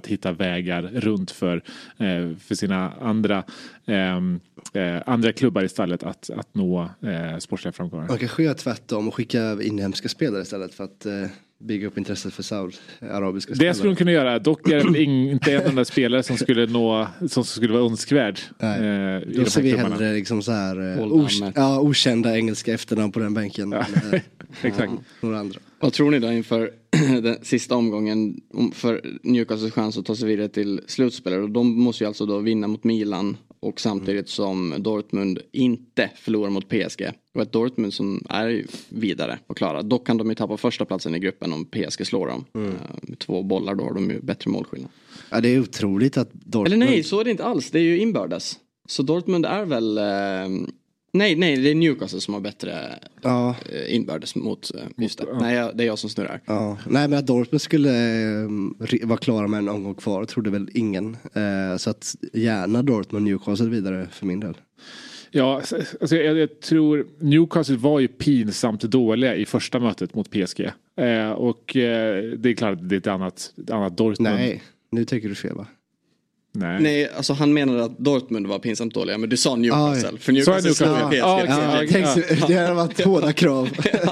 att hitta vägar runt för, eh, för sina andra, eh, eh, andra klubbar istället att, att nå eh, sportsliga framgångar. Man kanske gör tvärtom och skicka inhemska spelare istället för att eh, bygga upp intresset för Saudi-arabiska spelare. Det skulle de kunna göra. Dock är det inte en enda spelare som skulle nå, som skulle vara önskvärd. Nej. Eh, Då ser vi hellre liksom så här eh, os- ja, okända engelska efternamn på den bänken. Ja. Eller, Exakt. Ja, några andra. Vad tror ni då inför den sista omgången för Newcastles chans att ta sig vidare till slutspelare? Och de måste ju alltså då vinna mot Milan och samtidigt som Dortmund inte förlorar mot P S G. Och ett Dortmund som är vidare och klara. Då kan de ju tappa första platsen i gruppen om P S G slår dem. Mm. Med två bollar då har de ju bättre målskillnad. Ja, det är otroligt att Dortmund... Eller nej, så är det inte alls. Det är ju inbördes. Så Dortmund är väl... Eh... Nej, nej, det är Newcastle som har bättre ja. inbördes mot just det. Nej, det är jag som snurrar. Ja. Nej, men att Dortmund skulle eh, vara klara med en omgång kvar trodde väl ingen. Eh, så att gärna Dortmund Newcastle vidare för min del. Ja, alltså jag, jag tror Newcastle var ju pinsamt dåliga i första mötet mot P S G. Eh, och eh, det är klart att det är ett annat, ett annat Dortmund. Nej, nu tänker du fel va? Nej. Nej, alltså han menade att Dortmund var pinsamt dåliga, men du sa Newcastle. Ah, för Newcastle slog Newcastle. P S G. Ah, ja, ja, ja. Det har varit hårda krav.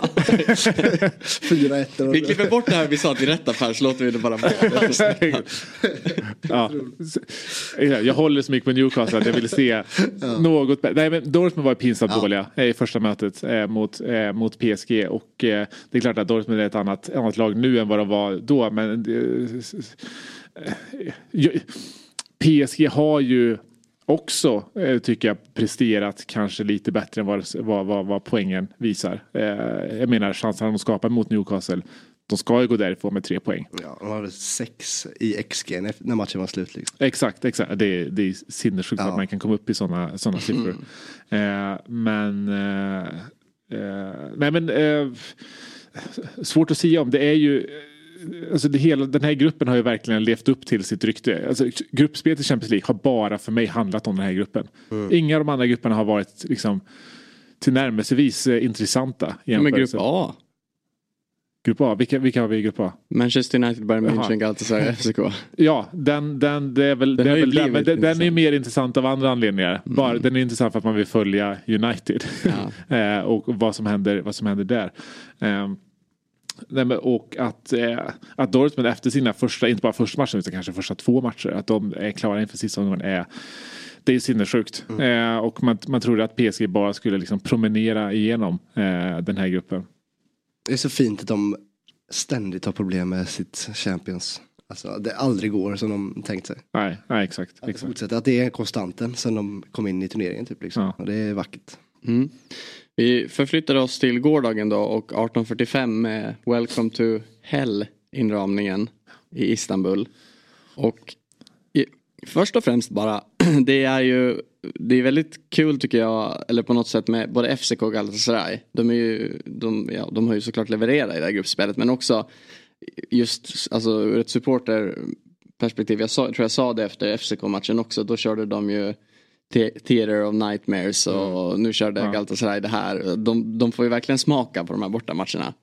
fyra ett. Vi klipper bort det här vi sa till rätta för så låter vi det bara vara. Ja. Jag håller så mycket på Newcastle att jag vill se ja. något. Nej, men Dortmund var pinsamt ja. dåliga i första mötet eh, mot, eh, mot P S G. Och eh, det är klart att Dortmund är ett annat, annat lag nu än vad de var då. Men eh, eh, P S G har ju också, eh, tycker jag, presterat kanske lite bättre än vad, vad, vad, vad poängen visar. Eh, jag menar, chansen att de skapar mot Newcastle, de ska ju gå därifrån med tre poäng. Ja, de hade sex i X G när matchen var slut. Liksom. Exakt, exakt. Det är, det är sinnessjukt ja. att man kan komma upp i sådana såna siffror. Mm. Eh, men... Eh, eh, nej men... Eh, svårt att säga om. Det är ju... Alltså det hela, den här gruppen har ju verkligen levt upp till sitt rykte. Alltså, gruppspelet i Champions League har bara för mig handlat om den här gruppen. Mm. Inga av de andra grupperna har varit liksom, tillnärmelsevis eh, intressanta. Men grupp A? Grupp A, vilka, vilka har vi i grupp A? Manchester United, Bayern München, Galatasaray, F C K. Ja, den, den, det är väl, den, det är väl den, men den, den är mer intressant av andra anledningar. Mm. Bara, den är intressant för att man vill följa United. Ja. eh, och vad som händer, vad som händer där. Eh, och att, eh, att Dortmund efter sina första, inte bara första matchen utan kanske första två matcher, att de är klara inför sista omgången är, det är sinnessjukt. Mm. Eh, och man, man tror att P S G bara skulle liksom promenera igenom eh, den här gruppen. Det är så fint att de ständigt har problem med sitt Champions. Alltså det aldrig går som de tänkt sig. Nej, nej exakt. Att, exakt. att det är konstanten sen de kom in i turneringen typ liksom. Ja. Och det är vackert. Mm. Vi förflyttar oss till gårdagen då och arton fyrtiofem med Welcome to Hell inramningen i Istanbul. Och i, först och främst bara, det är ju det är väldigt kul tycker jag, eller på något sätt med både F C K och Galatasaray. De, är ju, de, ja, de har ju såklart levererat i det här gruppspelet, men också just alltså, ur ett supporterperspektiv. Jag sa, tror jag sa det efter F C K-matchen också, då körde de ju Theater of Nightmares och mm. nu körde ja. Galatasaray det här. De, de får ju verkligen smaka på de här bortamatcherna.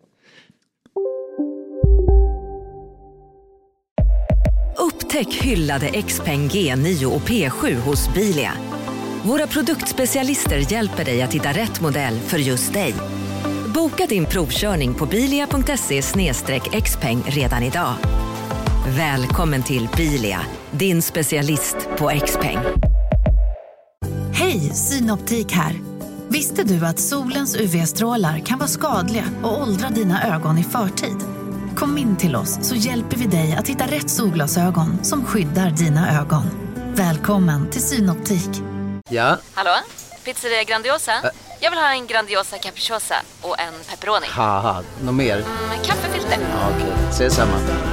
Upptäck hyllade Xpeng G nio och P sju hos Bilia. Våra produktspecialister hjälper dig att hitta rätt modell för just dig. Boka din provkörning på bilia punkt se slash xpeng redan idag. Välkommen till Bilia, din specialist på Xpeng. Hej, Synoptik här. Visste du att solens U V-strålar kan vara skadliga och åldra dina ögon i förtid? Kom in till oss så hjälper vi dig att hitta rätt solglasögon som skyddar dina ögon. Välkommen till Synoptik. Ja? Hallå? Pizzeria Grandiosa? Ä- Jag vill ha en Grandiosa capriciosa och en pepperoni. Haha, något mer? Mm, kaffefilter. Ja, okej, okay. Ses samma.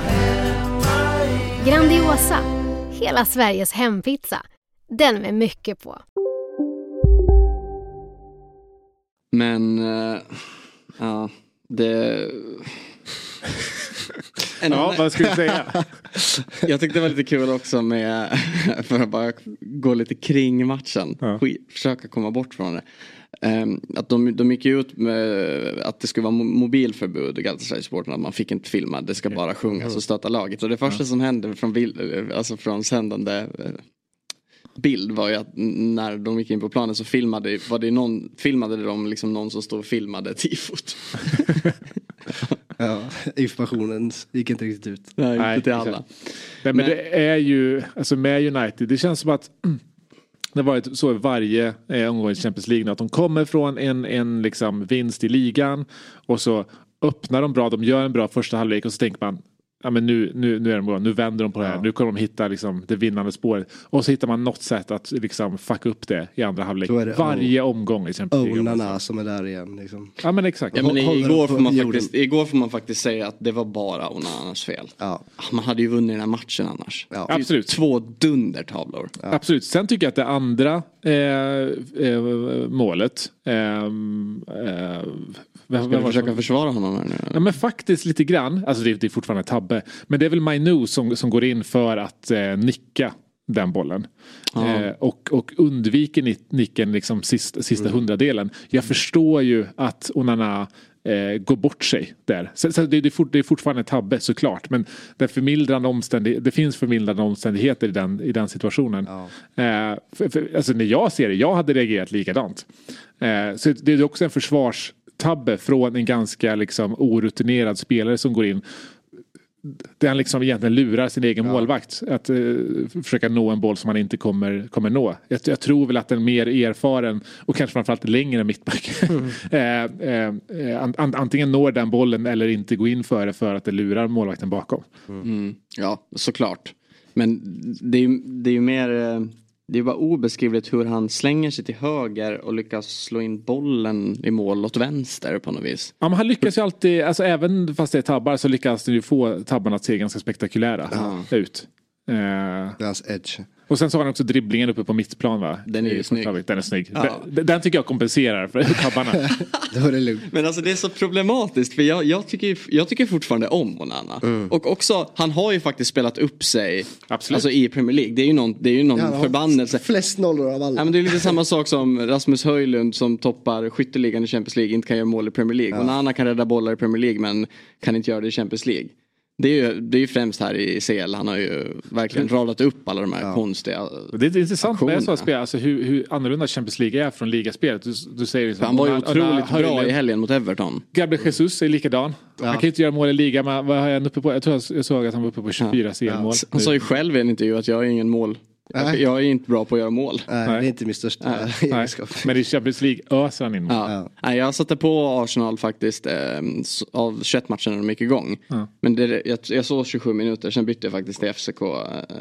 Grandiosa, hela Sveriges hempizza. Den med mycket på. Men uh, ja, det ja, vad ska vi säga? Jag tyckte det var lite kul också med, för att bara gå lite kring matchen. Ja. Försöka komma bort från det. Um, att de, de gick ut med att det skulle vara mobilförbud i Galatasaray-sporten, att man fick inte filma, det ska bara sjungas och stötta laget. Och det första ja. som hände från, alltså från sändande bild var ju att när de gick in på planen så filmade, var det någon, filmade de liksom någon som stod och filmade tifot. Ja, informationen gick inte riktigt ut. Nej, inte Nej, till alla. Nej, men, men det är ju, alltså med United, det känns som att det har varit så i varje eh, omgång i Champions League, att de kommer från en, en liksom vinst i ligan och så öppnar de bra, de gör en bra första halvlek och så tänker man, ja men nu, nu, nu är de bra, nu vänder de på det här, ja. nu kommer de hitta liksom det vinnande spåret och så hittar man något sätt att liksom fucka upp det i andra halvlek. Varje o- omgång i Champions League. Onana som är där igen liksom. Ja men exakt. Ja, men igår, får man faktiskt, igår får man faktiskt säga att det var bara Onanas fel. Ja. Man hade ju vunnit den här matchen annars. Ja. Absolut. Två dundertavlor. Ja. Absolut. Sen tycker jag att det andra eh, eh, målet eh, eh, Ska du försöka försvara honom här nu? Ja men faktiskt lite grann. Alltså det, det är fortfarande tabbe. Men det är väl Mainu som, som går in för att eh, nicka den bollen. Eh, och, och undviker nicken liksom sista, sista mm. hundradelen. Jag förstår ju att Onana eh, går bort sig där. Så, så det, det, är fort, det är fortfarande tabbe såklart. Men det, förmildrande omständig, det finns förmildrande omständigheter i den, i den situationen. Ja. Eh, för, för, alltså när jag ser det, jag hade reagerat likadant. Eh, så det är också en försvars tabbe från en ganska liksom orutinerad spelare som går in. Den liksom egentligen lurar sin egen ja. målvakt att uh, försöka nå en boll som man inte kommer, kommer nå. Jag, jag tror väl att en mer erfaren och kanske framförallt längre mittback mm. uh, uh, an, antingen når den bollen eller inte går in för det för att det lurar målvakten bakom. Mm. Mm. Ja, såklart. Men det är ju det är ju mer... Uh... Det är bara obeskrivligt hur han slänger sig till höger och lyckas slå in bollen i mål åt vänster på något vis. Ja, men han lyckas ju alltid, alltså även fast det är tabbar så lyckas han ju få tabbarna att se ganska spektakulära ja. ut. Uh, That's edge. Och sen så har han också dribblingen uppe på mittplan va? Den är ju snygg. Den är snygg. Ja. Den, den tycker jag kompenserar för tabbarna. Då är det lugnt. Men alltså det är så problematiskt för jag, jag, tycker, jag tycker fortfarande om Onana. Mm. Och också, han har ju faktiskt spelat upp sig alltså i Premier League. Det är ju någon, det är ju någon ja, förbannelse. Flest nollor av alla. Ja, men det är lite samma sak som Rasmus Höjlund som toppar skytteligan i Champions League inte kan göra mål i Premier League. Ja. Onana kan rädda bollar i Premier League men kan inte göra det i Champions League. Det är ju det är ju främst här i C L. Han har ju verkligen radat upp alla de här ja. konstiga det är intressant med så spel, alltså hur, hur annorlunda Champions League är från ligaspelet. Du, du säger liksom, han var ju otroligt bra Höjlund. I helgen mot Everton. Gabriel Jesus är likadan. Ja. Han kan ju inte göra mål i liga, men vad har jag uppe på? Jag tror jag såg att han var uppe på tjugofyra ja. C L-mål. Ja. Han sa ju själv i en intervju att jag är ingen mål. Nej. Jag är inte bra på att göra mål. Nej, Nej. Det är inte min största egenskap. Men i Champions League öser han in. Ja. Ja. Nej, jag satte på Arsenal faktiskt eh, av tjugoett matcher när de gick igång. Ja. Men det, jag, jag såg tjugosju minuter, sen bytte jag faktiskt till F C K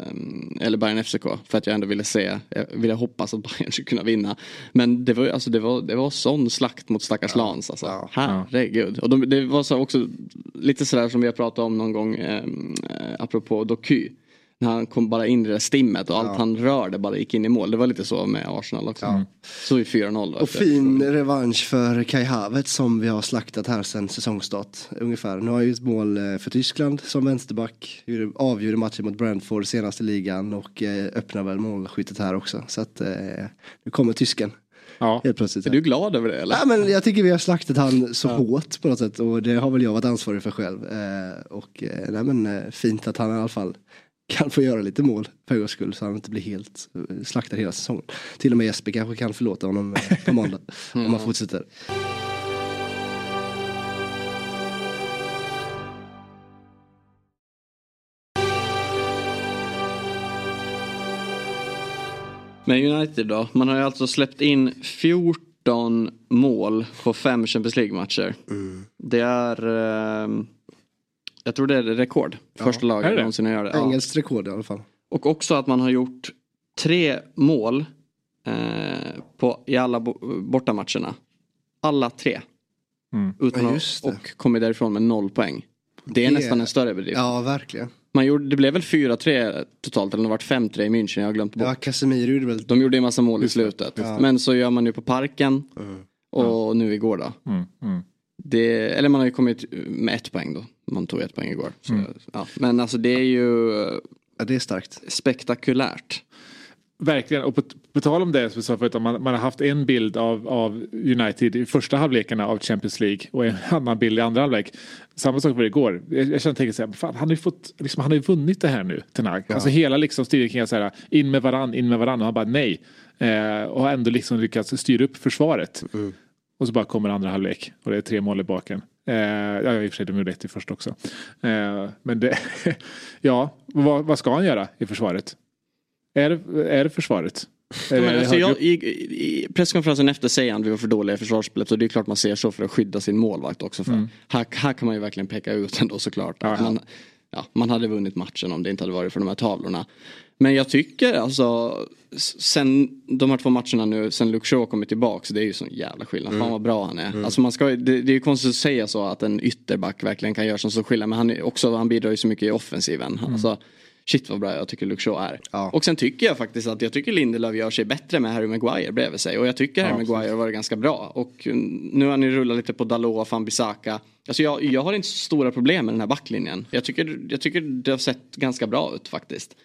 eh, eller Bayern F C K för att jag ändå ville se, jag ville hoppas att Bayern skulle kunna vinna. Men det var alltså det var det var sån slakt mot stackars ja. Lans alltså. Ja. Herregud. Och de, det var så också lite sådär som vi har pratat om någon gång eh, apropå Doku. När han kom bara in i det stimmet och allt ja. han rörde bara gick in i mål. Det var lite så med Arsenal också. Ja. Så i fyra noll. Och fin revansch för Kai Havertz som vi har slaktat här sedan säsongstart ungefär. Nu har ju ett mål för Tyskland som vänsterback. Avgjorde matchen mot Brentford senaste ligan och öppnar väl målskyttet här också. Så att nu kommer tysken. Ja. Helt plötsligt. Är du glad över det eller? Ja, men jag tycker vi har slaktat han så ja. hårt på något sätt och det har väl jag varit ansvarig för själv. Och nej, men fint att han i alla fall kan få göra lite mål för en skull så han inte blir helt slaktad hela säsongen. Till och med Jesper kanske kan förlåta honom på måndag mm. om man fortsätter. Men United då? Man har ju alltså släppt in fjorton mål på fem Champions League-matcher. Mm. Det är... Eh, jag tror det är rekord. Första ja. laget någonsin att göra det. Engelskt ja. rekord i alla fall. Och också att man har gjort tre mål eh, på, i alla bo- bortamatcherna. Alla tre. Mm. Utan ja, att, och kommit därifrån med noll poäng. Det är det... nästan en större bedrift. Ja, verkligen. Man gjorde, det blev väl fyra tre totalt. Eller det har varit fem tre i München. Jag har glömt bort. Ja, Casemiro gjorde väl... De gjorde en massa mål i slutet. Ja. Men så gör man nu på Parken. Mm. Och ja. nu igår då. Mm. Mm. det, eller man har ju kommit med ett poäng då. Man tog ett poäng igår. Så, mm. ja. Men alltså det är ju... Ja, det är starkt. Spektakulärt. Verkligen, och på, på tal om det så sa förut, man, man har haft en bild av, av United i första halvlekarna av Champions League och en annan bild i andra halvlek. Samma sak var det igår. Jag, jag känner tänka så här, fan, han har ju fått, liksom, han har ju vunnit det här nu, Ten Hag. Ja. Alltså hela liksom stilen kring så här, in med varann, in med varann, och han bara nej. Eh, och har ändå liksom lyckats styra upp försvaret. Mm. Och så bara kommer andra halvlek och det är tre mål i baken. Eh, ja, i och för sig de gjorde ett i först också. Eh, men det, ja, vad, vad ska han göra i försvaret? Är det, är det försvaret? Är det, alltså jag, i, I presskonferensen efter säger han att vi var för dåliga i försvarsspelet, och det är klart man ser så för att skydda sin målvakt också. För. Mm. Här, här kan man ju verkligen peka ut ändå såklart. Ja. Man, ja, man hade vunnit matchen om det inte hade varit för de här tavlorna. Men jag tycker alltså sen de här två matcherna nu, sen Luke Shaw kommit tillbaka, så det är ju sån jävla skillnad. Mm. Fan vad bra han är. Mm. Alltså man ska, det, det är ju konstigt att säga så att en ytterback verkligen kan göra sån så skillnad, men han, är också, han bidrar ju så mycket i offensiven. Mm. Alltså, shit vad bra jag tycker Luke Shaw är. Ja. Och sen tycker jag faktiskt att jag tycker Lindelöf gör sig bättre med Harry Maguire bredvid sig. Och jag tycker ja, Harry Maguire var ganska bra. Och nu har ni rullat lite på Dalot och Wan-Bissaka. Alltså jag, jag har inte så stora problem med den här backlinjen. Jag tycker, jag tycker det har sett ganska bra ut faktiskt.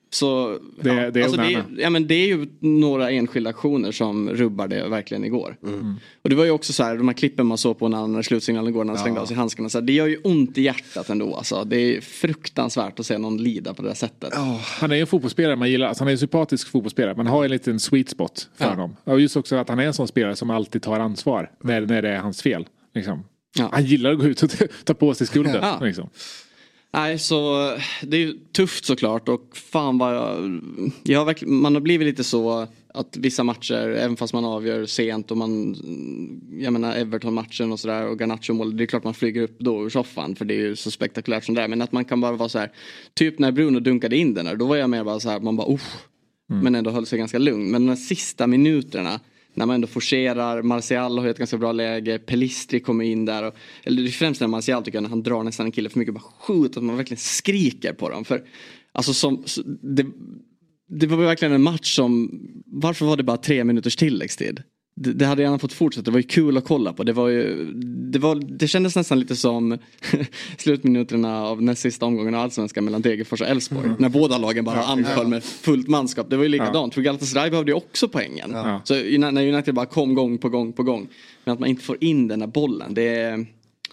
Så det, ja, det, är alltså det, ja, men det är ju några enskilda aktioner som rubbar det verkligen igår. Mm. Och det var ju också så här, de här klippen man såg på när, när slutsignalen går, när han ja. slängde av sig handskarna, så här, det gör ju ont i hjärtat ändå. Alltså. Det är fruktansvärt att se någon lida på det här sättet. Oh. Han är ju en fotbollsspelare man gillar, alltså han är en sympatisk fotbollsspelare. Man har en liten sweet spot för ja. honom. Och just också att han är en sån spelare som alltid tar ansvar när, när det är hans fel. Liksom. Ja. Han gillar att gå ut och ta på sig skulden. Ja. Liksom. Nej, så det är ju tufft såklart, och fan vad jag, jag har verkligen, man har blivit lite så att vissa matcher, även fast man avgör sent och man, jag menar Everton-matchen och sådär och Garnacho-mål, det är klart man flyger upp då ur soffan för det är ju så spektakulärt som det är, men att man kan bara vara så här, typ när Bruno dunkade in den där, då var jag mer bara så här, man bara uff, mm. men ändå höll sig ganska lugn, men de här sista minuterna när man ändå forcerar, Martial har ett ganska bra läge, Pelistri kommer in där, och, eller det är främst när Martial tycker jag, när han drar nästan en kille för mycket, bara skjut, att man verkligen skriker på dem, för alltså som det, det var verkligen en match som, varför var det bara tre minuters tilläggstid? Det, det hade gärna fått fortsätta, det var ju kul att kolla på, det var ju det, var, det kändes nästan lite som slutminuterna av näst sista omgången av Allsvenskan mellan Degerfors och Elfsborg, mm. när båda lagen bara anföll med fullt manskap. Det var ju likadant, ja. för Galatasaray behövde ju också poängen, ja. så när United bara kom gång på gång på gång, men att man inte får in den här bollen, det är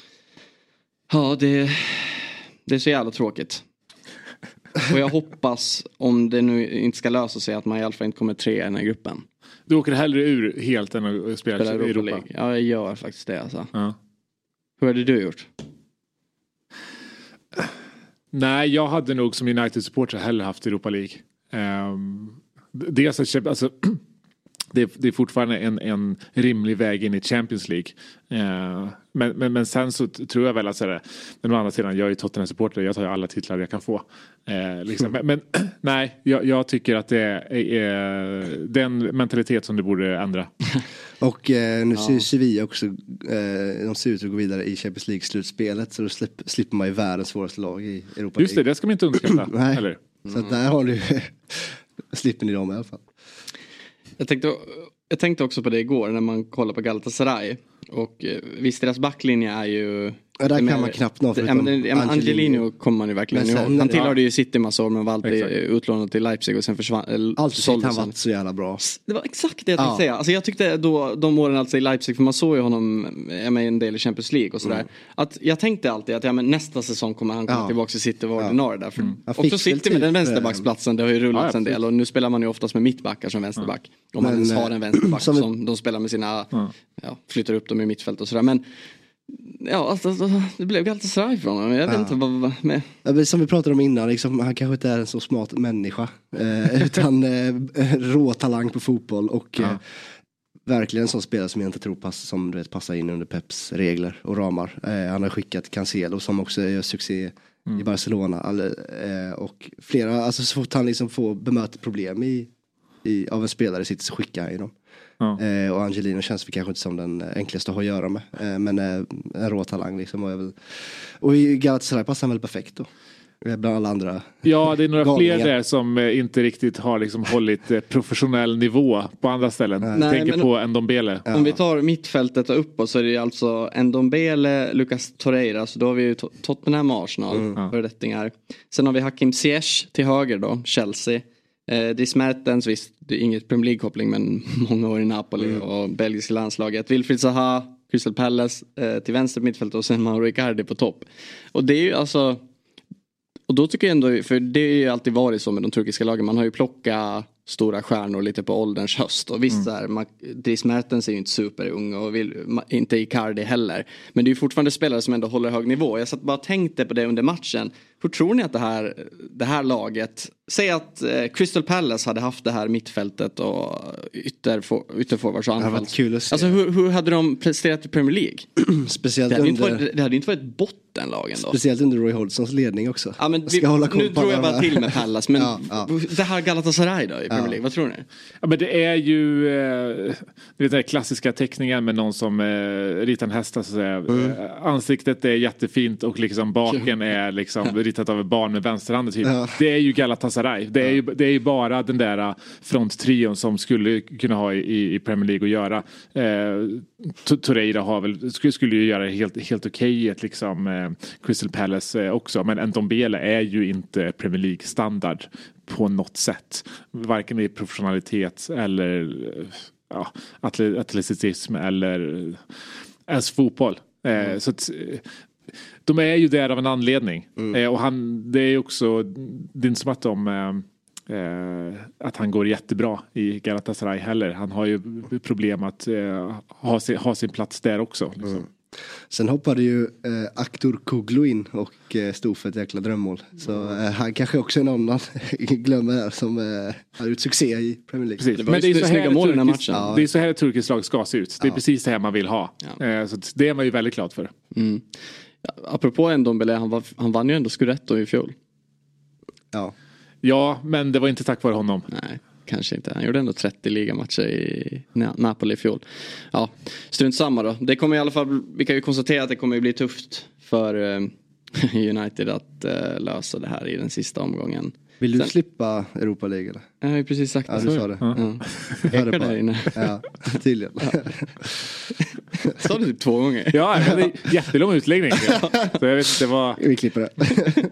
ja, det, det är så jävla tråkigt. Och jag hoppas, om det nu inte ska lösa sig, att man i alla fall inte kommer tre i den här gruppen. Du åker hellre ur helt än att spela, spela i Europa? League. Ja, jag gör faktiskt det alltså. Ja. Hur hade du gjort? Nej, jag hade nog som United-supporter hellre haft Europa League. Um, dels att alltså, det, det är fortfarande en, en rimlig väg in i Champions League. Uh, men, men, men sen så tror jag väl att säga, men å andra sidan, jag är Tottenham-supporter, jag tar ju alla titlar jag kan få. Uh, liksom. men, men nej, jag, jag tycker att det är, är den mentalitet som det borde ändra. Och eh, nu ser ja. Sevilla också, eh, de ser ut att gå vidare i Champions League-slutspelet, så då slipp, slipper man ju världens svåraste lag i Europa League. Just det, det ska man inte underskatta. Nej, eller? Så mm. där har du slipper ni dem i alla fall. Jag tänkte, jag tänkte också på det igår när man kollar på Galatasaray. Och visst, deras backlinje är ju... Ja, där kan med, man knappt nå förutom Angelino. Angelino kommer man ju verkligen ihåg. Han tillhörde ju City massa år, men var alltid exakt. utlånad till Leipzig och sen försvann. Alltid tyckte han var så jävla bra. Det var exakt det jag tänkte ja. säga. Alltså jag tyckte då, de åren alltså i Leipzig, för man såg ju honom med en del i Champions League och sådär. Mm. Att jag tänkte alltid att ja, men nästa säsong kommer han komma ja. tillbaka till City och vara ordinarie där. För mm. också City med den vänsterbacksplatsen, det har ju rullats ja, en del. Och nu spelar man ju oftast med mittbackar som vänsterback. Ja. Om man ens har en vänsterback som, som de spelar med sina, ja. Ja, flyttar upp dem i mittfält och sådär. Men ja, alltså, det blev Galatasaray från honom. Jag vet ja. inte vad med. Ja, som vi pratade om innan, liksom, han kanske inte är en så smart människa. Eh, utan eh, rå talang på fotboll. Och ja. eh, verkligen en sån spelare som jag inte tror pass, som du vet, passar in under Peps regler och ramar. Eh, han har skickat Cancelo som också gör succé mm. i Barcelona. All, eh, och flera, alltså så fort han liksom får bemöta problem i, i, av en spelare sitter så skickar han ju dem. Ja. Eh, och Angelino känns vi kanske inte som den enklaste att ha att göra med. Eh, men eh, en rå talang liksom. Och, väl, och i Galatasaray passar han väl perfekt då. bland alla andra. Ja, det är några galningar. fler där som inte riktigt har liksom hållit professionell nivå på andra ställen. Nej, jag tänker men, på Ndombele. Ja. Om vi tar mittfältet och uppåt så är det alltså Ndombele, Lucas Torreira, så då har vi ju Tottenham och Arsenal, mm. föredettingar. Sen har vi Hakim Ziyech till höger då, Chelsea. Eh, Dries Mertens, visst, det är inget Premier League-koppling, men många år i Napoli mm. och belgiska landslaget. Wilfried Zaha, Crystal Palace eh, till vänster mittfält och sen Mauro Icardi på topp. Och det är ju alltså, och då tycker jag ändå, för det är ju alltid varit så med de turkiska lagen, man har ju plockat stora stjärnor lite på ålderns höst. Och visst, mm. så här, Dries Mertens är ju inte superung och vill, inte Icardi heller. Men det är ju fortfarande spelare som ändå håller hög nivå. Jag satt bara och tänkte på det under matchen. Hur tror ni att det här, det här laget, säg att eh, Crystal Palace hade haft det här mittfältet och ytter, ytterforwards och anfall. Alltså hur, hur hade de presterat i Premier League? Speciellt det, hade under, inte varit, det hade inte varit bottenlagen då. Speciellt under Roy Hodgsons ledning också. Ja, men vi, nu tror jag bara till med Palace, men ja, ja. det här Galatasaray då i Premier League, ja. Vad tror ni? Ja, men det är ju eh, det är klassiska teckningen med någon som eh, ritar en häst, så att säga. Mm. Ansiktet är jättefint och liksom baken är liksom ritat av ett barn med vänsterhanden typ. Ja. Det är ju Galatasaray. Det är ja. ju, det är ju bara den där fronttrion som skulle kunna ha i, i Premier League att göra. Eh, Torreira har väl, skulle, skulle ju göra helt, helt okej okay, liksom eh, Crystal Palace eh, också. Men Ndombele är ju inte Premier League standard på något sätt. Varken i professionalitet eller ja, atleticism eller ens fotboll. Mm. Eh, så att, de är ju där av en anledning. Mm. Eh, och han, det är också, det är inte som att de eh, att han går jättebra i Galatasaray heller. Han har ju problem att eh, ha, sin, ha sin plats där också. Liksom. Mm. Sen hoppade ju eh, Aktur Kuglu in och eh, stod för ett jäkla drömmål. Så eh, han kanske också är någon man glömmer här som eh, har gjort succé i Premier League. Precis. Men det är så här mål i den här matchen. Ja. Det är så här ett turkiskt lag ska se ut. Det är ja. precis det här man vill ha. Ja. Eh, så det är man ju väldigt glad för. Mm. Ja, apropå Ndombele, han, var, han vann ju ändå Scudetto i fjol. Ja. Ja, men det var inte tack vare honom. Nej. Kanske inte. Han gjorde ändå trettio ligamatcher i Napoli i fjol. Ja, strunt samma då. Det kommer i alla fall, vi kan ju konstatera att det kommer bli tufft för uh, United att uh, lösa det här i den sista omgången. Vill du Sen, slippa Europa League eller? Jag har ju precis sagt ja, det. Ja, du sa det. Ja. Ja. Jag där inne. Ja, tydligen. Ja. Sa du typ två gånger? Ja, det är jättelång utläggning. Så jag vet inte vad... Vi klipper det.